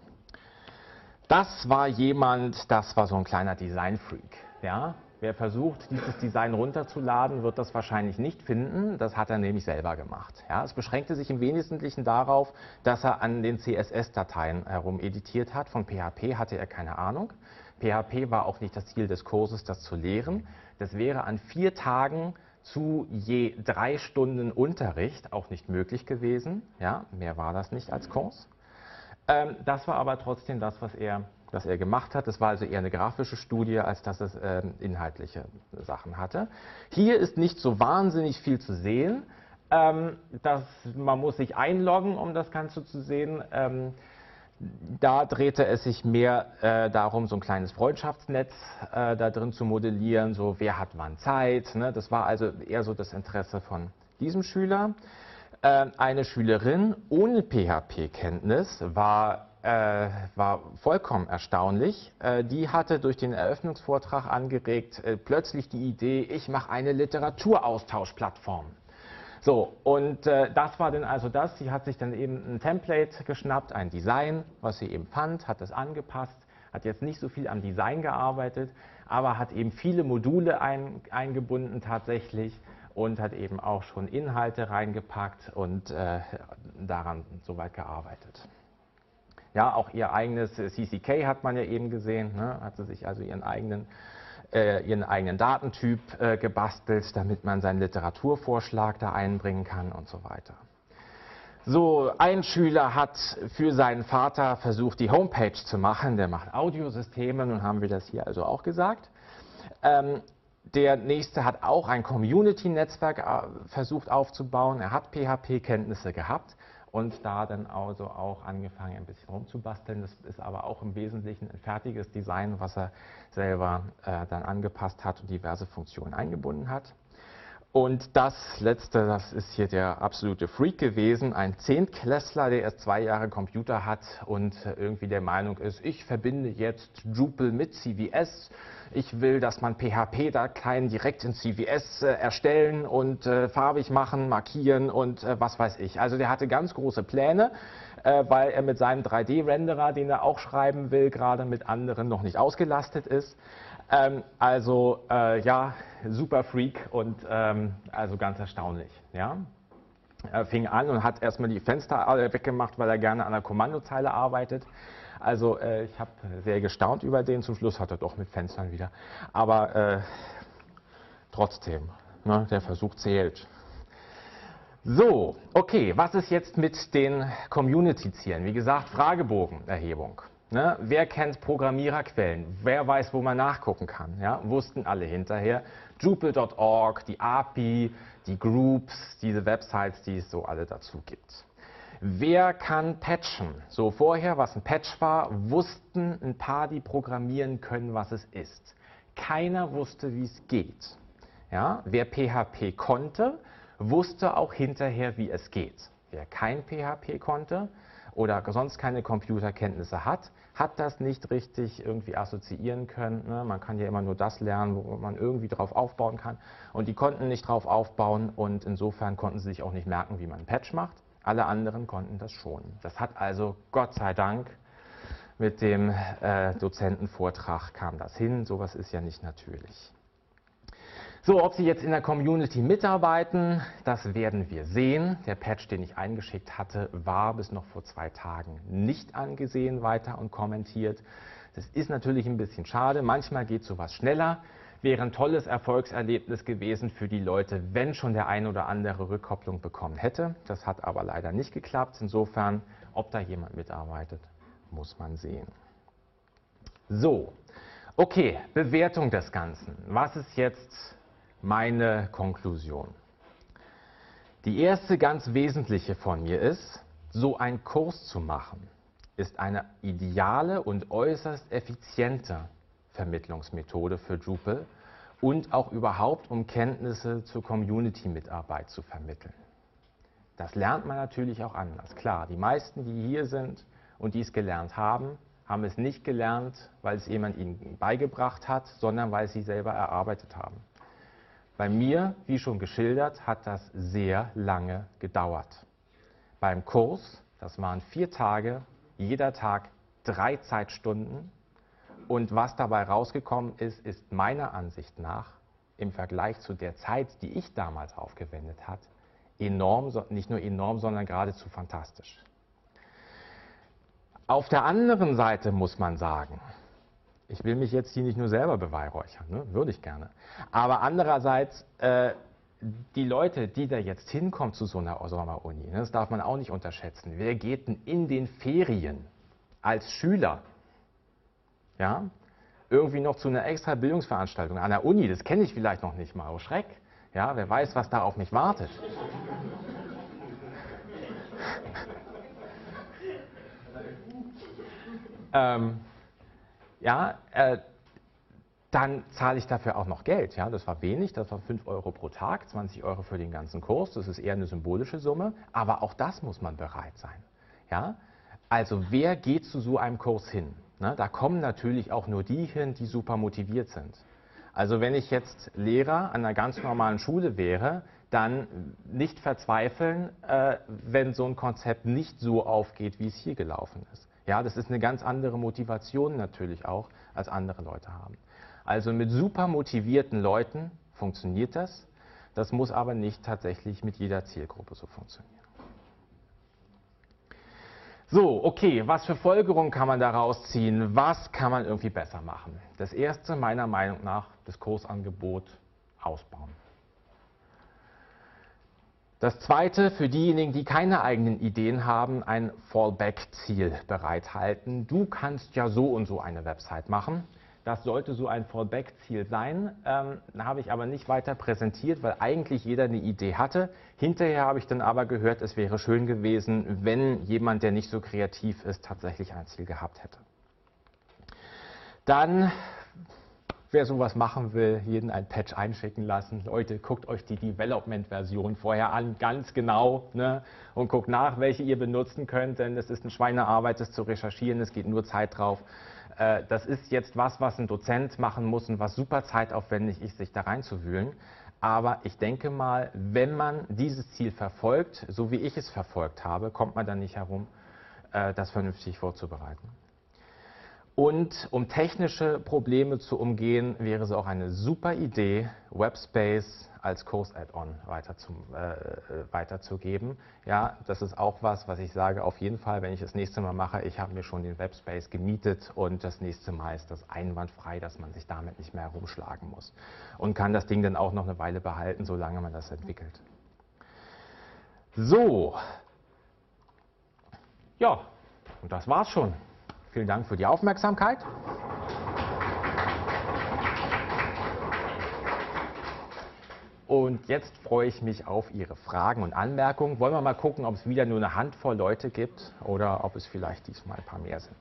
Das war jemand, das war so ein kleiner Design-Freak. Ja? Wer versucht, dieses Design runterzuladen, wird das wahrscheinlich nicht finden, das hat er nämlich selber gemacht. Ja? Es beschränkte sich im Wesentlichen darauf, dass er an den C S S-Dateien herum editiert hat, von P H P hatte er keine Ahnung. P H P war auch nicht das Ziel des Kurses, das zu lehren. Das wäre an vier Tagen zu je drei Stunden Unterricht auch nicht möglich gewesen. Ja, mehr war das nicht als Kurs. Ähm, das war aber trotzdem das, was er, was er gemacht hat. Das war also eher eine grafische Studie, als dass es ähm, inhaltliche Sachen hatte. Hier ist nicht so wahnsinnig viel zu sehen. Ähm, das, man muss sich einloggen, um das Ganze zu sehen. Ähm, Da drehte es sich mehr äh, darum, so ein kleines Freundschaftsnetz äh, da drin zu modellieren, so wer hat wann Zeit. Ne? Das war also eher so das Interesse von diesem Schüler. Äh, eine Schülerin ohne P H P-Kenntnis war, äh, war vollkommen erstaunlich. Äh, die hatte durch den Eröffnungsvortrag angeregt äh, plötzlich die Idee, ich mache eine Literaturaustauschplattform. So, und äh, das war dann also das, sie hat sich dann eben ein Template geschnappt, ein Design, was sie eben fand, hat das angepasst, hat jetzt nicht so viel am Design gearbeitet, aber hat eben viele Module ein, eingebunden tatsächlich und hat eben auch schon Inhalte reingepackt und äh, daran soweit gearbeitet. Ja, auch ihr eigenes C C K hat man ja eben gesehen, ne? Hat sie sich also ihren eigenen Äh, ihren eigenen Datentyp äh, gebastelt, damit man seinen Literaturvorschlag da einbringen kann und so weiter. So, ein Schüler hat für seinen Vater versucht, die Homepage zu machen. Der macht Audiosysteme, nun haben wir das hier also auch gesagt. Ähm, der nächste hat auch ein Community-Netzwerk äh, versucht aufzubauen. Er hat P H P-Kenntnisse gehabt und da dann also auch angefangen, ein bisschen rumzubasteln. Das ist aber auch im Wesentlichen ein fertiges Design, was er selber äh, dann angepasst hat und diverse Funktionen eingebunden hat. Und das letzte, das ist hier der absolute Freak gewesen, ein Zehntklässler, der erst zwei Jahre Computer hat und irgendwie der Meinung ist, ich verbinde jetzt Drupal mit C V S, ich will, dass man P H P-Dateien direkt in C V S äh, erstellen und äh, farbig machen, markieren und äh, was weiß ich. Also der hatte ganz große Pläne, äh, weil er mit seinem drei D-Renderer, den er auch schreiben will, gerade mit anderen noch nicht ausgelastet ist. Ähm, also äh, ja, super Freak und ähm, also ganz erstaunlich. Ja? Er fing an und hat erstmal die Fenster alle weggemacht, weil er gerne an der Kommandozeile arbeitet. Also äh, ich habe sehr gestaunt über den. Zum Schluss hat er doch mit Fenstern wieder. Aber äh, trotzdem, ne, der Versuch zählt. So, okay, was ist jetzt mit den Community-Zielen? Wie gesagt, Fragebogenerhebung. Ne? Wer kennt Programmiererquellen? Wer weiß, wo man nachgucken kann? Ja? Wussten alle hinterher. Drupal Punkt org, die A P I, die Groups, diese Websites, die es so alle dazu gibt. Wer kann patchen? So vorher, was ein Patch war, wussten ein paar, die programmieren können, was es ist. Keiner wusste, wie es geht. Ja? Wer P H P konnte, wusste auch hinterher, wie es geht. Wer kein P H P konnte oder sonst keine Computerkenntnisse hat, hat das nicht richtig irgendwie assoziieren können. Ne? Man kann ja immer nur das lernen, wo man irgendwie drauf aufbauen kann. Und die konnten nicht drauf aufbauen und insofern konnten sie sich auch nicht merken, wie man einen Patch macht. Alle anderen konnten das schon. Das hat also Gott sei Dank mit dem äh, Dozentenvortrag kam das hin. Sowas ist ja nicht natürlich. So, ob Sie jetzt in der Community mitarbeiten, das werden wir sehen. Der Patch, den ich eingeschickt hatte, war bis noch vor zwei Tagen nicht angesehen weiter und kommentiert. Das ist natürlich ein bisschen schade. Manchmal geht sowas schneller. Wäre ein tolles Erfolgserlebnis gewesen für die Leute, wenn schon der ein oder andere Rückkopplung bekommen hätte. Das hat aber leider nicht geklappt. Insofern, ob da jemand mitarbeitet, muss man sehen. So, okay, Bewertung des Ganzen. Was ist jetzt meine Konklusion? Die erste ganz wesentliche von mir ist, so einen Kurs zu machen, ist eine ideale und äußerst effiziente Vermittlungsmethode für Drupal und auch überhaupt, um Kenntnisse zur Community-Mitarbeit zu vermitteln. Das lernt man natürlich auch anders. Klar, die meisten, die hier sind und die es gelernt haben, haben es nicht gelernt, weil es jemand ihnen beigebracht hat, sondern weil sie selber erarbeitet haben. Bei mir, wie schon geschildert, hat das sehr lange gedauert. Beim Kurs, das waren vier Tage, jeder Tag drei Zeitstunden. Und was dabei rausgekommen ist, ist meiner Ansicht nach im Vergleich zu der Zeit, die ich damals aufgewendet habe, enorm, nicht nur enorm, sondern geradezu fantastisch. Auf der anderen Seite muss man sagen, ich will mich jetzt hier nicht nur selber beweihräuchern, ne? Würde ich gerne. Aber andererseits, äh, die Leute, die da jetzt hinkommen zu so einer Sommeruni, ne, das darf man auch nicht unterschätzen. Wer geht denn in den Ferien als Schüler, ja, irgendwie noch zu einer extra Bildungsveranstaltung an der Uni? Das kenne ich vielleicht noch nicht mal. Oh Schreck, ja, wer weiß, was da auf mich wartet. ähm, Ja, äh, dann zahle ich dafür auch noch Geld. Ja, das war wenig, das war fünf Euro pro Tag, zwanzig Euro für den ganzen Kurs. Das ist eher eine symbolische Summe, aber auch das muss man bereit sein. Ja? Also wer geht zu so einem Kurs hin? Ne? Da kommen natürlich auch nur die hin, die super motiviert sind. Also wenn ich jetzt Lehrer an einer ganz normalen Schule wäre, dann nicht verzweifeln, äh, wenn so ein Konzept nicht so aufgeht, wie es hier gelaufen ist. Ja, das ist eine ganz andere Motivation natürlich auch, als andere Leute haben. Also mit super motivierten Leuten funktioniert das. Das muss aber nicht tatsächlich mit jeder Zielgruppe so funktionieren. So, okay, was für Folgerungen kann man daraus ziehen? Was kann man irgendwie besser machen? Das erste, meiner Meinung nach, das Kursangebot ausbauen. Das zweite, für diejenigen, die keine eigenen Ideen haben, ein Fallback-Ziel bereithalten. Du kannst ja so und so eine Website machen. Das sollte so ein Fallback-Ziel sein, ähm, habe ich aber nicht weiter präsentiert, weil eigentlich jeder eine Idee hatte. Hinterher habe ich dann aber gehört, es wäre schön gewesen, wenn jemand, der nicht so kreativ ist, tatsächlich ein Ziel gehabt hätte. Dann wer sowas machen will, jeden ein Patch einschicken lassen. Leute, guckt euch die Development-Version vorher an, ganz genau, ne? Und guckt nach, welche ihr benutzen könnt, denn es ist eine Schweinearbeit, das zu recherchieren, es geht nur Zeit drauf. Äh, das ist jetzt was, was ein Dozent machen muss und was super zeitaufwendig ist, sich da reinzuwühlen. Aber ich denke mal, wenn man dieses Ziel verfolgt, so wie ich es verfolgt habe, kommt man dann nicht herum, äh, das vernünftig vorzubereiten. Und um technische Probleme zu umgehen, wäre es auch eine super Idee, Webspace als Kurs-Add-on weiter äh, weiterzugeben. Ja, das ist auch was, was ich sage, auf jeden Fall, wenn ich das nächste Mal mache, ich habe mir schon den Webspace gemietet und das nächste Mal ist das einwandfrei, dass man sich damit nicht mehr herumschlagen muss. Und kann das Ding dann auch noch eine Weile behalten, solange man das entwickelt. So, ja, und das war's schon. Vielen Dank für die Aufmerksamkeit. Und jetzt freue ich mich auf Ihre Fragen und Anmerkungen. Wollen wir mal gucken, ob es wieder nur eine Handvoll Leute gibt oder ob es vielleicht diesmal ein paar mehr sind.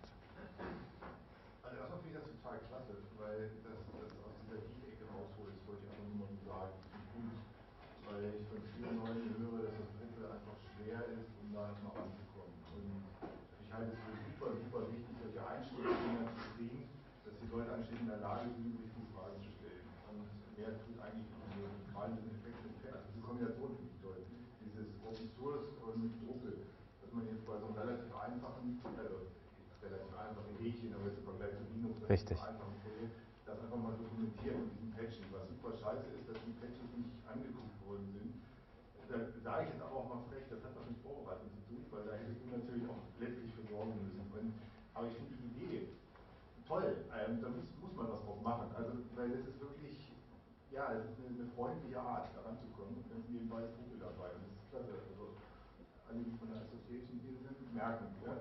Also erstmal finde ich das total klasse, weil das, das aus dieser Geek-Ecke rausholt, das wollte ich einfach nur mal so sagen. Gut, weil ich von vielen Leuten höre, dass das Dritte einfach schwer ist, um da mal ranzukommen. Und ich halte es für super, super wichtig, solche Einstiegsdinger zu kriegen, dass die Leute anschließend in der Lage sind, die richtigen Fragen zu stellen. Und mehr tut eigentlich nur gerade diesen Effekt mit Pad, also diese Kombination finde ich toll. Dieses Open Source und Drucke, dass man jetzt bei so einem relativ einfachen, also relativ einfachen Häkchen, aber jetzt im Vergleich zu Linux, das ist ein einfaches Projekt, das einfach mal dokumentiert mit diesen Patchen. Was super scheiße ist, dass die Patches nicht angeguckt worden sind. Da sage ich jetzt aber auch mal frech, das hat was mit Vorbereitung zu tun, weil da hättest du natürlich auch letztlich für sorgen müssen. Und, aber ich finde die Idee toll, ähm, da muss, muss man was drauf machen. Also, weil das ist wirklich, ja, es ist eine, eine freundliche Art, da ranzukommen. Und ganz nebenbei ist Google dabei. Und das ist klasse. Also, alle, die von der Association hier sind, merken. Ja,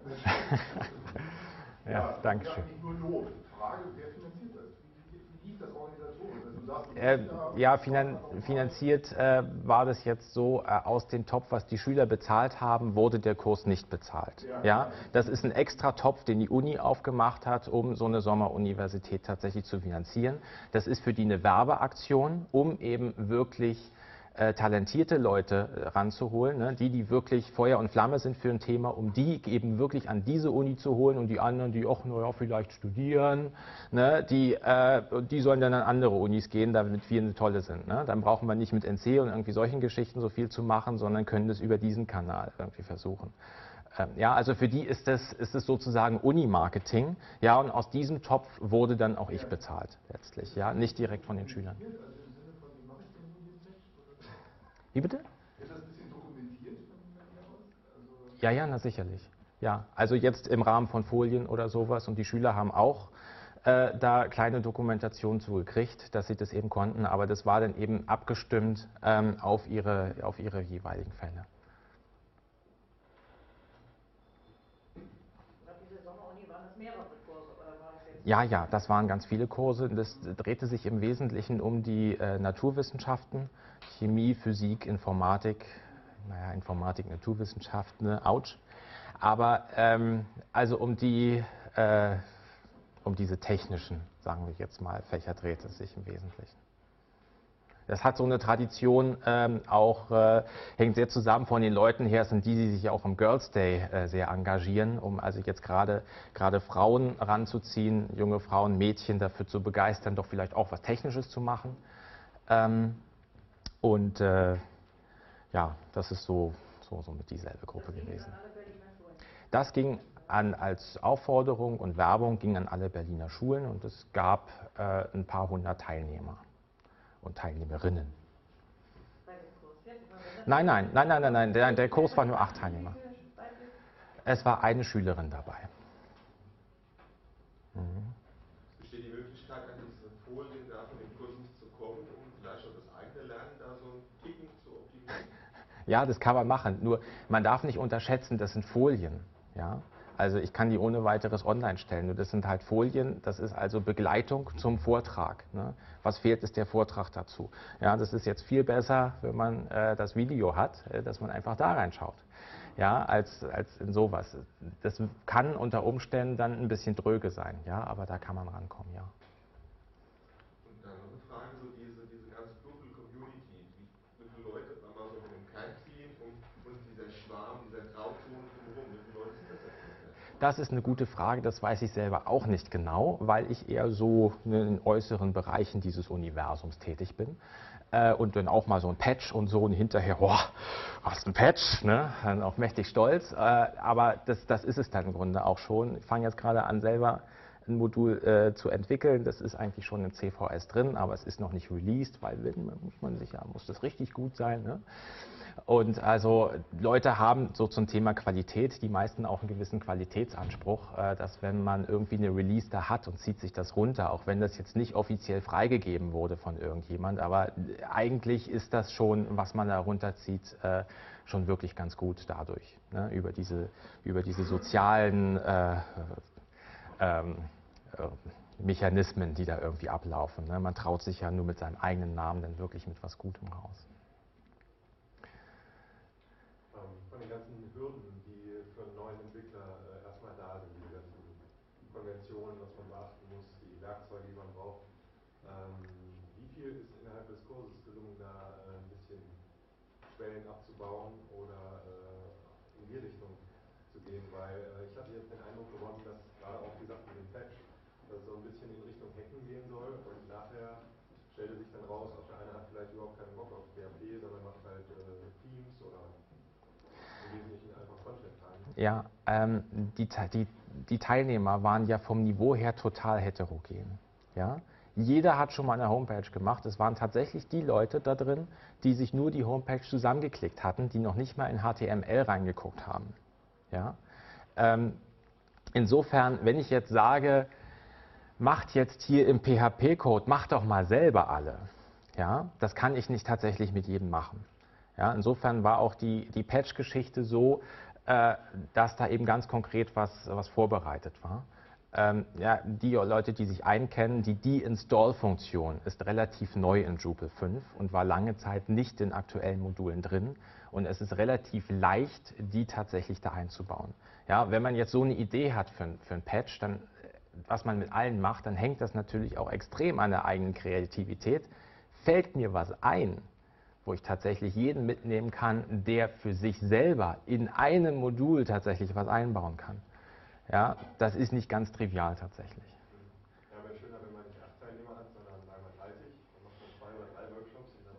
ja, ja, danke ja, schön. nicht nur Lob. Frage, wer finanziert das? Wie, wie, wie lief das organisatorisch? Also, du sagst, du Äh, da, ja, finan finanziert äh, war das jetzt so, äh, aus dem Topf, was die Schüler bezahlt haben, wurde der Kurs nicht bezahlt. Ja, ja? Das ist ein extra Topf, den die Uni aufgemacht hat, um so eine Sommeruniversität tatsächlich zu finanzieren. Das ist für die eine Werbeaktion, um eben wirklich äh, talentierte Leute äh, ranzuholen, ne? Die, die wirklich Feuer und Flamme sind für ein Thema, um die eben wirklich an diese Uni zu holen und die anderen, die auch naja, vielleicht studieren, ne? die, äh, die sollen dann an andere Unis gehen, damit wir eine tolle sind. Ne? Dann brauchen wir nicht mit N C und irgendwie solchen Geschichten so viel zu machen, sondern können das über diesen Kanal irgendwie versuchen. Ähm, ja, also für die ist es ist es sozusagen Uni-Marketing, ja, und aus diesem Topf wurde dann auch ich bezahlt letztlich, ja, nicht direkt von den Schülern. Wie bitte? Ist das ein bisschen dokumentiert von mir aus? Also Ja, ja, na sicherlich. Ja, also jetzt im Rahmen von Folien oder sowas und die Schüler haben auch äh, da kleine Dokumentationen zugekriegt, dass sie das eben konnten, aber das war dann eben abgestimmt ähm, auf ihre, auf ihre jeweiligen Fälle. Diese Sommeruni, waren das mehrere Kurse oder war das jetzt? Ja, ja, das waren ganz viele Kurse. Das drehte sich im Wesentlichen um die äh, Naturwissenschaften, Chemie, Physik, Informatik, naja, Informatik, Naturwissenschaften, ne? Autsch. Aber ähm, also um die, äh, um diese technischen, sagen wir jetzt mal, Fächer dreht es sich im Wesentlichen. Das hat so eine Tradition, ähm, auch äh, hängt sehr zusammen von den Leuten her, sind die, die sich auch am Girls Day äh, sehr engagieren, um also jetzt gerade gerade Frauen ranzuziehen, junge Frauen, Mädchen dafür zu begeistern, doch vielleicht auch was Technisches zu machen. Ähm, und äh, ja, das ist so, so, so mit dieselbe Gruppe gewesen. Das ging an, als Aufforderung und Werbung ging an alle Berliner Schulen und es gab äh, ein paar hundert Teilnehmer und Teilnehmerinnen. Nein, nein, nein, nein, nein, nein, der, der Kurs war nur acht Teilnehmer. Es war eine Schülerin dabei. Mhm. Besteht die Möglichkeit, an diese Folien da von den Kursen zu kommen, um vielleicht auch das eigene Lernen da so ein Ticken zu optimieren? Ja, das kann man machen, nur man darf nicht unterschätzen, das sind Folien. Ja? Also ich kann die ohne weiteres online stellen. Nur das sind halt Folien, das ist also Begleitung zum Vortrag. Ne? Was fehlt, ist der Vortrag dazu. Ja, das ist jetzt viel besser, wenn man äh, das Video hat, äh, dass man einfach da reinschaut. Ja, als, als in sowas. Das kann unter Umständen dann ein bisschen dröge sein, ja, aber da kann man rankommen, ja. Das ist eine gute Frage, das weiß ich selber auch nicht genau, weil ich eher so in den äußeren Bereichen dieses Universums tätig bin. Äh, und dann auch mal so ein Patch und so und hinterher, boah, was ein Patch, ne? Dann auch mächtig stolz. Äh, aber das, das ist es dann im Grunde auch schon. Ich fange jetzt gerade an, selber ein Modul äh, zu entwickeln. Das ist eigentlich schon in C V S drin, aber es ist noch nicht released, weil wenn, muss man sich ja, muss das richtig gut sein. Ne? Und also Leute haben so zum Thema Qualität, die meisten auch einen gewissen Qualitätsanspruch, äh, dass wenn man irgendwie eine Release da hat und zieht sich das runter, auch wenn das jetzt nicht offiziell freigegeben wurde von irgendjemand, aber eigentlich ist das schon, was man da runterzieht, äh, schon wirklich ganz gut dadurch, ne? über diese, über diese sozialen äh, ähm, äh, Mechanismen, die da irgendwie ablaufen. Ne? Man traut sich ja nur mit seinem eigenen Namen dann wirklich mit was Gutem raus. Von den ganzen Hürden, die für einen neuen Entwickler äh, erstmal da sind, die ganzen Konventionen, was man beachten muss, die Werkzeuge, die man braucht, ähm, wie viel ist innerhalb des Kurses gelungen, da äh, ein bisschen Schwellen abzubauen oder äh, in die Richtung zu gehen? Weil äh, ich hatte jetzt den Eindruck gewonnen, dass gerade auch gesagt mit dem Patch, dass es so ein bisschen in Richtung Hacken gehen soll und nachher stellte sich dann raus, auch der eine hat vielleicht überhaupt keinen Bock auf P H P, sondern macht halt äh, Themes oder Ja, ähm, die, die, die Teilnehmer waren ja vom Niveau her total heterogen. Ja? Jeder hat schon mal eine Homepage gemacht. Es waren tatsächlich die Leute da drin, die sich nur die Homepage zusammengeklickt hatten, die noch nicht mal in H T M L reingeguckt haben. Ja? Ähm, insofern, wenn ich jetzt sage, macht jetzt hier im P H P-Code, macht doch mal selber alle. Ja? Das kann ich nicht tatsächlich mit jedem machen. Ja, insofern war auch die, die Patch-Geschichte so, äh, dass da eben ganz konkret was, was vorbereitet war. Ähm, ja, die Leute, die sich einkennen, die De-Install-Funktion ist relativ neu in Drupal fünf und war lange Zeit nicht in aktuellen Modulen drin. Und es ist relativ leicht, die tatsächlich da einzubauen. Ja, wenn man jetzt so eine Idee hat für, für ein Patch, dann, was man mit allen macht, dann hängt das natürlich auch extrem an der eigenen Kreativität. Fällt mir was ein, wo ich tatsächlich jeden mitnehmen kann, der für sich selber in einem Modul tatsächlich was einbauen kann. Ja, das ist nicht ganz trivial tatsächlich. Ja, wäre schöner, wenn man nicht acht Teilnehmer hat, sondern einmal dreißig, dann macht man zwei oder drei Workshops und dann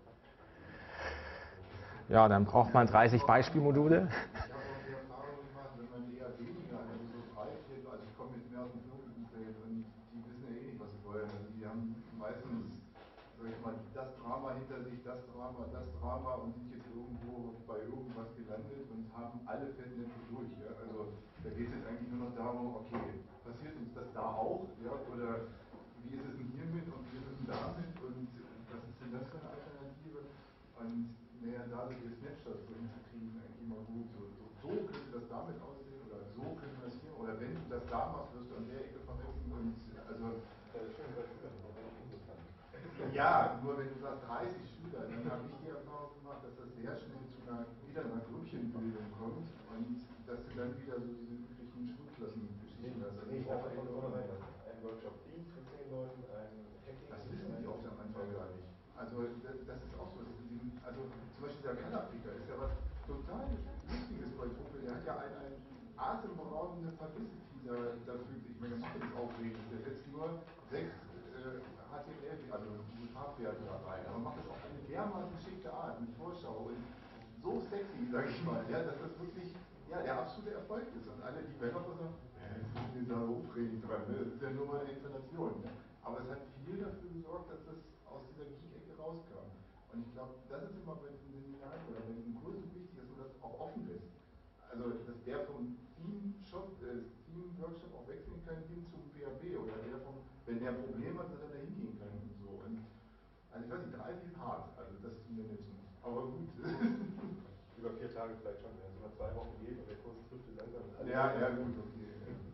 ja, dann braucht man dreißig Beispielmodule. Ich habe auch die Erfahrung gemacht, wenn man eher weniger, also so drei, vier, also ich komme jetzt mehr aus dem Führungsumfeld und die wissen ja eh nicht, was sie wollen. Also die haben meistens, sag ich mal, das Drama hinter sich, das Drama, das Drama und sind jetzt irgendwo bei irgendwas gelandet und haben alle Fettnäpfe durch. Ja? Also da geht es jetzt eigentlich nur noch darum, okay, passiert uns das da auch? Ja? Oder wie ist es denn hiermit und wie ist es denn damit und was ist denn das für eine Alternative? Und naja, da so die Snapshots so hinzukriegen, ist eigentlich immer gut. So, so, so könnte das damit aussehen oder so könnte das hier oder wenn du das da machst, wirst du an der Ecke vermessen und also das ist schon überführen, aber wenn ich das kann. Ja, nur wenn du sagst dreißig Schüler, dann habe ich die Erfahrung gemacht, dass das sehr schnell zu einer, wieder einer Grüppchenbildung kommt und dass du dann wieder so diese üblichen Schulklassengeschichten hast. Also ich habe von vornherein einen Workshop Teams mit zehn Leuten, einen Hacking. Das wissen die oft am Anfang gar nicht. Also das, das ist auch so. Also zum Beispiel der Kanapika ist ja was total Lustiges bei Drupal. Der hat ja einen, einen atemberaubenden Publicity dafür. Ich meine, das ist aufregend. Der setzt nur sechs äh, H T M L, also diese Farbwerte da rein. Aber macht das auf eine dermaßen geschickte Art mit Vorschau und so sexy, sag ich mal, ja, dass das wirklich ja, der absolute Erfolg ist. Und alle Developer sagen, ja, jetzt ist mir da aufregend dran, ne? Das ist ja nur mal eine Installation. Ne? Aber es hat viel dafür gesorgt, dass das aus dieser Geek-Ecke rauskam. Und ich glaube, das ist immer bei diesen Seminaren oder bei diesen Kursen wichtig, dass man das auch offen lässt. Also, dass der vom Team-Shop, äh, Team-Workshop auch wechseln kann hin zum P H P oder der vom, wenn der Probleme hat, dass er da hingehen kann und so. Und, also ich weiß nicht, dreißig ist hart, also das zu managen. Aber gut. Über vier Tage vielleicht schon, wenn es über zwei Wochen geht und der Kurs trifft langsam. Ja, ja, gut, okay.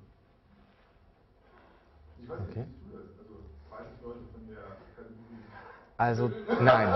Ich weiß nicht, Okay. wie du das, also dreißig Leute von der Kategorie. Also nein,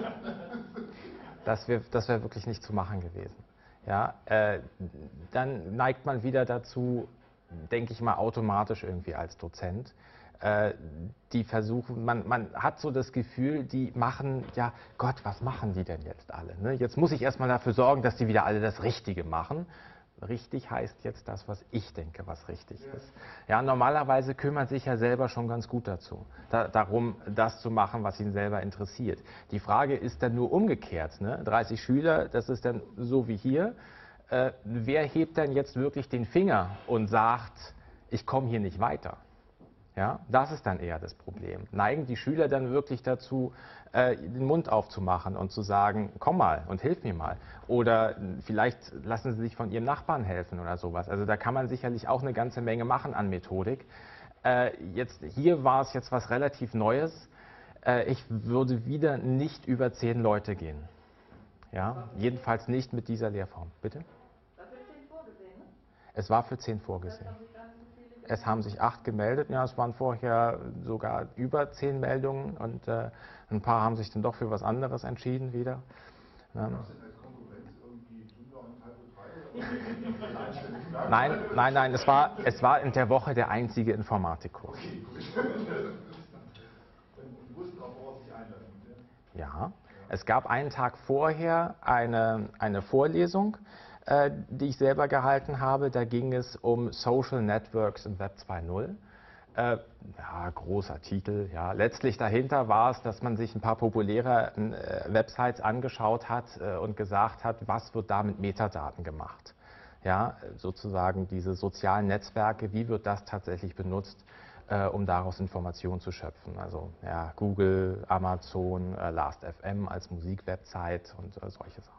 das wäre das wär wirklich nicht zu machen gewesen. Ja, äh, dann neigt man wieder dazu, denke ich mal, automatisch irgendwie als Dozent. Äh, die versuchen, man, man hat so das Gefühl, die machen, ja Gott, was machen die denn jetzt alle? Ne? Jetzt muss ich erstmal dafür sorgen, dass die wieder alle das Richtige machen. Richtig heißt jetzt das, was ich denke, was richtig ist. Ja, normalerweise kümmert sich ja selber schon ganz gut dazu, da, darum, das zu machen, was ihn selber interessiert. Die Frage ist dann nur umgekehrt. Ne? dreißig Schüler, das ist dann so wie hier. Äh, wer hebt dann jetzt wirklich den Finger und sagt, ich komme hier nicht weiter? Ja, das ist dann eher das Problem. Neigen die Schüler dann wirklich dazu, äh, den Mund aufzumachen und zu sagen, komm mal und hilf mir mal. Oder vielleicht lassen sie sich von ihrem Nachbarn helfen oder sowas. Also da kann man sicherlich auch eine ganze Menge machen an Methodik. Äh, jetzt, hier war es jetzt was relativ Neues. Äh, ich würde wieder nicht über zehn Leute gehen. Ja, jedenfalls nicht mit dieser Lehrform. Bitte? Das wird zehn vorgesehen, ne? Es war für zehn vorgesehen. Es haben sich acht gemeldet, ja, es waren vorher sogar über zehn Meldungen und äh, ein paar haben sich dann doch für was anderes entschieden wieder. Ähm, nein, nein, nein, es war, es war in der Woche der einzige Informatikkurs. Ja, es gab einen Tag vorher eine, eine Vorlesung, äh, die ich selber gehalten habe. Da ging es um Social Networks im Web zwei Punkt null. Äh, ja, großer Titel. Ja. Letztlich dahinter war es, dass man sich ein paar populäre äh, Websites angeschaut hat äh, und gesagt hat, was wird da mit Metadaten gemacht. Ja, sozusagen diese sozialen Netzwerke, wie wird das tatsächlich benutzt, äh, um daraus Informationen zu schöpfen. Also ja, Google, Amazon, äh, Last Punkt F M als Musikwebsite und äh, solche Sachen.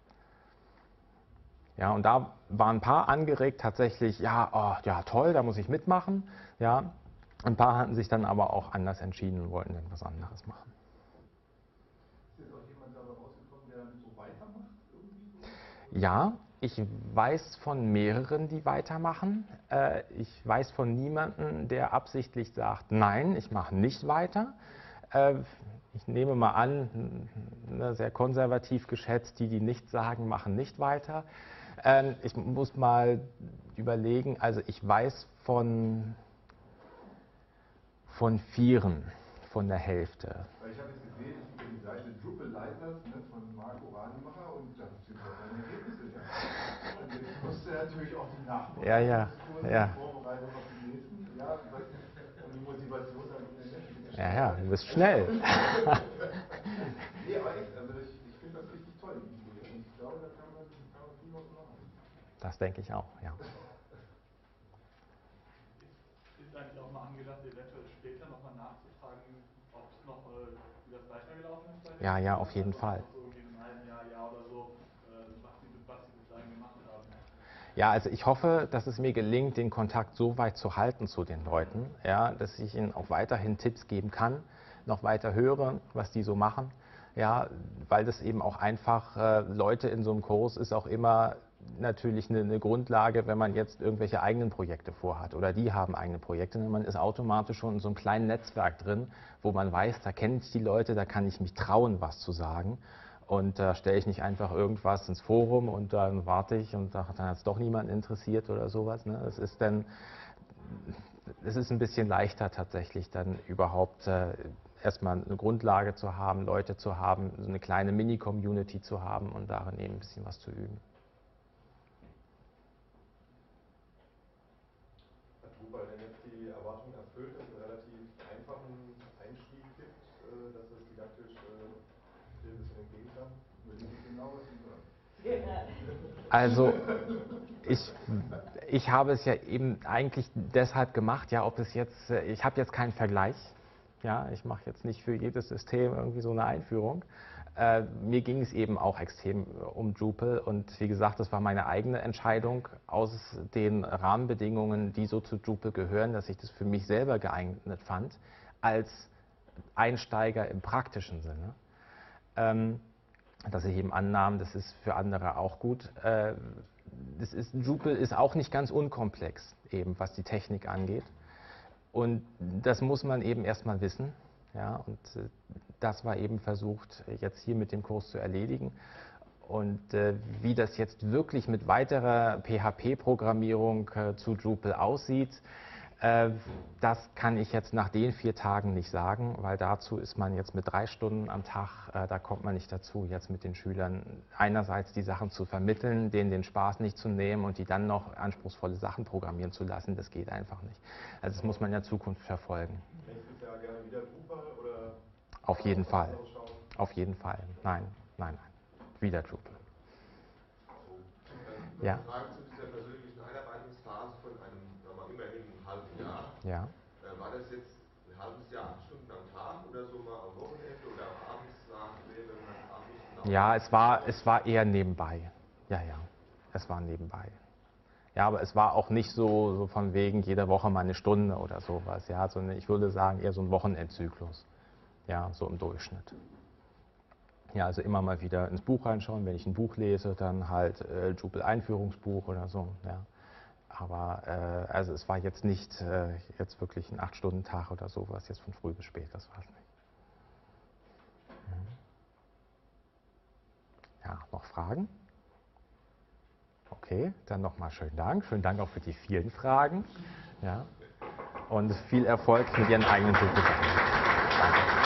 Ja, und da waren ein paar angeregt tatsächlich, ja, oh, ja toll, da muss ich mitmachen. Ja, ein paar hatten sich dann aber auch anders entschieden und wollten dann was anderes machen. Ist jetzt auch jemand dabei rausgekommen, der dann so weitermacht? Irgendwie so? Ja, ich weiß von mehreren, die weitermachen. Äh, ich weiß von niemandem, der absichtlich sagt, nein, ich mache nicht weiter. Äh, ich nehme mal an, ne, sehr konservativ geschätzt, die, die nicht sagen, machen nicht weiter. Ähm, ich muss mal überlegen, also ich weiß von, von Vieren, von der Hälfte. Weil ich habe jetzt gesehen, es gibt ja die Seite Drupal Leiters, ne, von Marco Rademacher und da sind ja seine Ergebnisse. Ja. Und jetzt musste er natürlich auch die Nachbereitung Ja, ja, ja. Vorbereitung auf die nächsten, ja, um die Motivation dann in den Menschen. Ja, ja, du bist schnell. Nee, aber echt, also ich, ich finde das richtig toll, die Idee. Und ich glaube, da kann man, kann man viel was machen. Das denke ich auch, ja. Ist eigentlich auch mal angedacht, eventuell später nochmal nachzufragen, ob es noch, äh, wie das weitergelaufen ist? Bei Ja, ja, auf jeden Fall. So in einem halben Jahr, Jahr oder so, äh, was sie was sie bis dahin gemacht haben. Ja, also ich hoffe, dass es mir gelingt, den Kontakt so weit zu halten zu den Leuten, ja, dass ich ihnen auch weiterhin Tipps geben kann, noch weiter höre, was die so machen. Ja, weil das eben auch einfach, äh, Leute in so einem Kurs ist auch immer natürlich eine, eine Grundlage, wenn man jetzt irgendwelche eigenen Projekte vorhat oder die haben eigene Projekte. Man ist automatisch schon in so einem kleinen Netzwerk drin, wo man weiß, da kenne ich die Leute, da kann ich mich trauen, was zu sagen. Und da äh, stelle ich nicht einfach irgendwas ins Forum und dann warte ich und dann hat es doch niemand interessiert oder sowas. Ne? Es ist dann, es ist ein bisschen leichter tatsächlich dann überhaupt äh, erstmal eine Grundlage zu haben, Leute zu haben, so eine kleine Mini-Community zu haben und darin eben ein bisschen was zu üben. Hat Drupal denn jetzt die Erwartung erfüllt, dass es einen relativ einfachen Einstieg gibt, dass es didaktisch dem ein bisschen entgegenkam? Genau, was Sie sagen. Also ich, ich habe es ja eben eigentlich deshalb gemacht, ja, ob es jetzt, ich habe jetzt keinen Vergleich. Ja, ich mache jetzt nicht für jedes System irgendwie so eine Einführung. Äh, mir ging es eben auch extrem um Drupal und wie gesagt, das war meine eigene Entscheidung aus den Rahmenbedingungen, die so zu Drupal gehören, dass ich das für mich selber geeignet fand, als Einsteiger im praktischen Sinne. Ähm, dass ich eben annahm, das ist für andere auch gut. Äh, das ist, Drupal ist auch nicht ganz unkomplex, eben was die Technik angeht. Und das muss man eben erstmal wissen. Ja, und äh, das war eben versucht, jetzt hier mit dem Kurs zu erledigen. Und äh, wie das jetzt wirklich mit weiterer P H P-Programmierung äh, zu Drupal aussieht, Äh, das kann ich jetzt nach den vier Tagen nicht sagen, weil dazu ist man jetzt mit drei Stunden am Tag, äh, da kommt man nicht dazu, jetzt mit den Schülern einerseits die Sachen zu vermitteln, denen den Spaß nicht zu nehmen und die dann noch anspruchsvolle Sachen programmieren zu lassen, das geht einfach nicht. Also das muss man in der Zukunft verfolgen. Nächstes Jahr gerne wieder Drupal oder? Auf jeden Fall. Auf jeden Fall. Nein, nein, nein. Wieder Drupal. Eine Ja. Frage zu dieser persönlichen Einarbeitungsphase von einem, sagen wir mal, immerhin einem halben Jahr. Ja. Äh, war das jetzt ein halbes Jahr, acht Stunden am Tag oder so mal am Wochenende oder abends nach wenn man abends Ja, es war, es war eher nebenbei. Ja, ja. Es war nebenbei. Ja, aber es war auch nicht so, so von wegen jede Woche mal eine Stunde oder sowas. Ja, sondern ich würde sagen eher so ein Wochenendzyklus. Ja, so im Durchschnitt. Ja, also immer mal wieder ins Buch reinschauen, wenn ich ein Buch lese, dann halt äh, Drupal-Einführungsbuch oder so. Ja. Aber äh, also es war jetzt nicht äh, jetzt wirklich ein acht-Stunden-Tag oder sowas, jetzt von früh bis spät, das war es nicht. Ja, noch Fragen? Okay, dann nochmal schönen Dank. Schönen Dank auch für die vielen Fragen. Ja. Und viel Erfolg mit Ihren eigenen Drupal. Danke.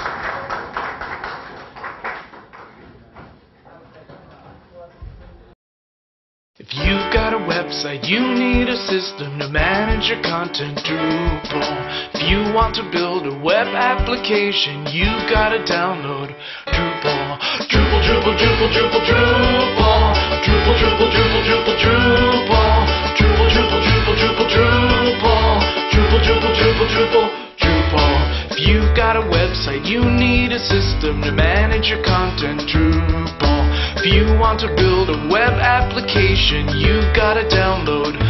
If you've got a website, you need a system to manage your content. Drupal. If you want to build a web application, you've got to download Drupal. Drupal, Drupal, Drupal, Drupal, Drupal. Drupal, Drupal, Drupal, Drupal, Drupal. Drupal, Drupal, Drupal, Drupal, Drupal. Drupal, Drupal, Drupal, Drupal, Drupal. If you've got a website, you need a system to manage your content. Drupal. If you want to build a web application, you've got to download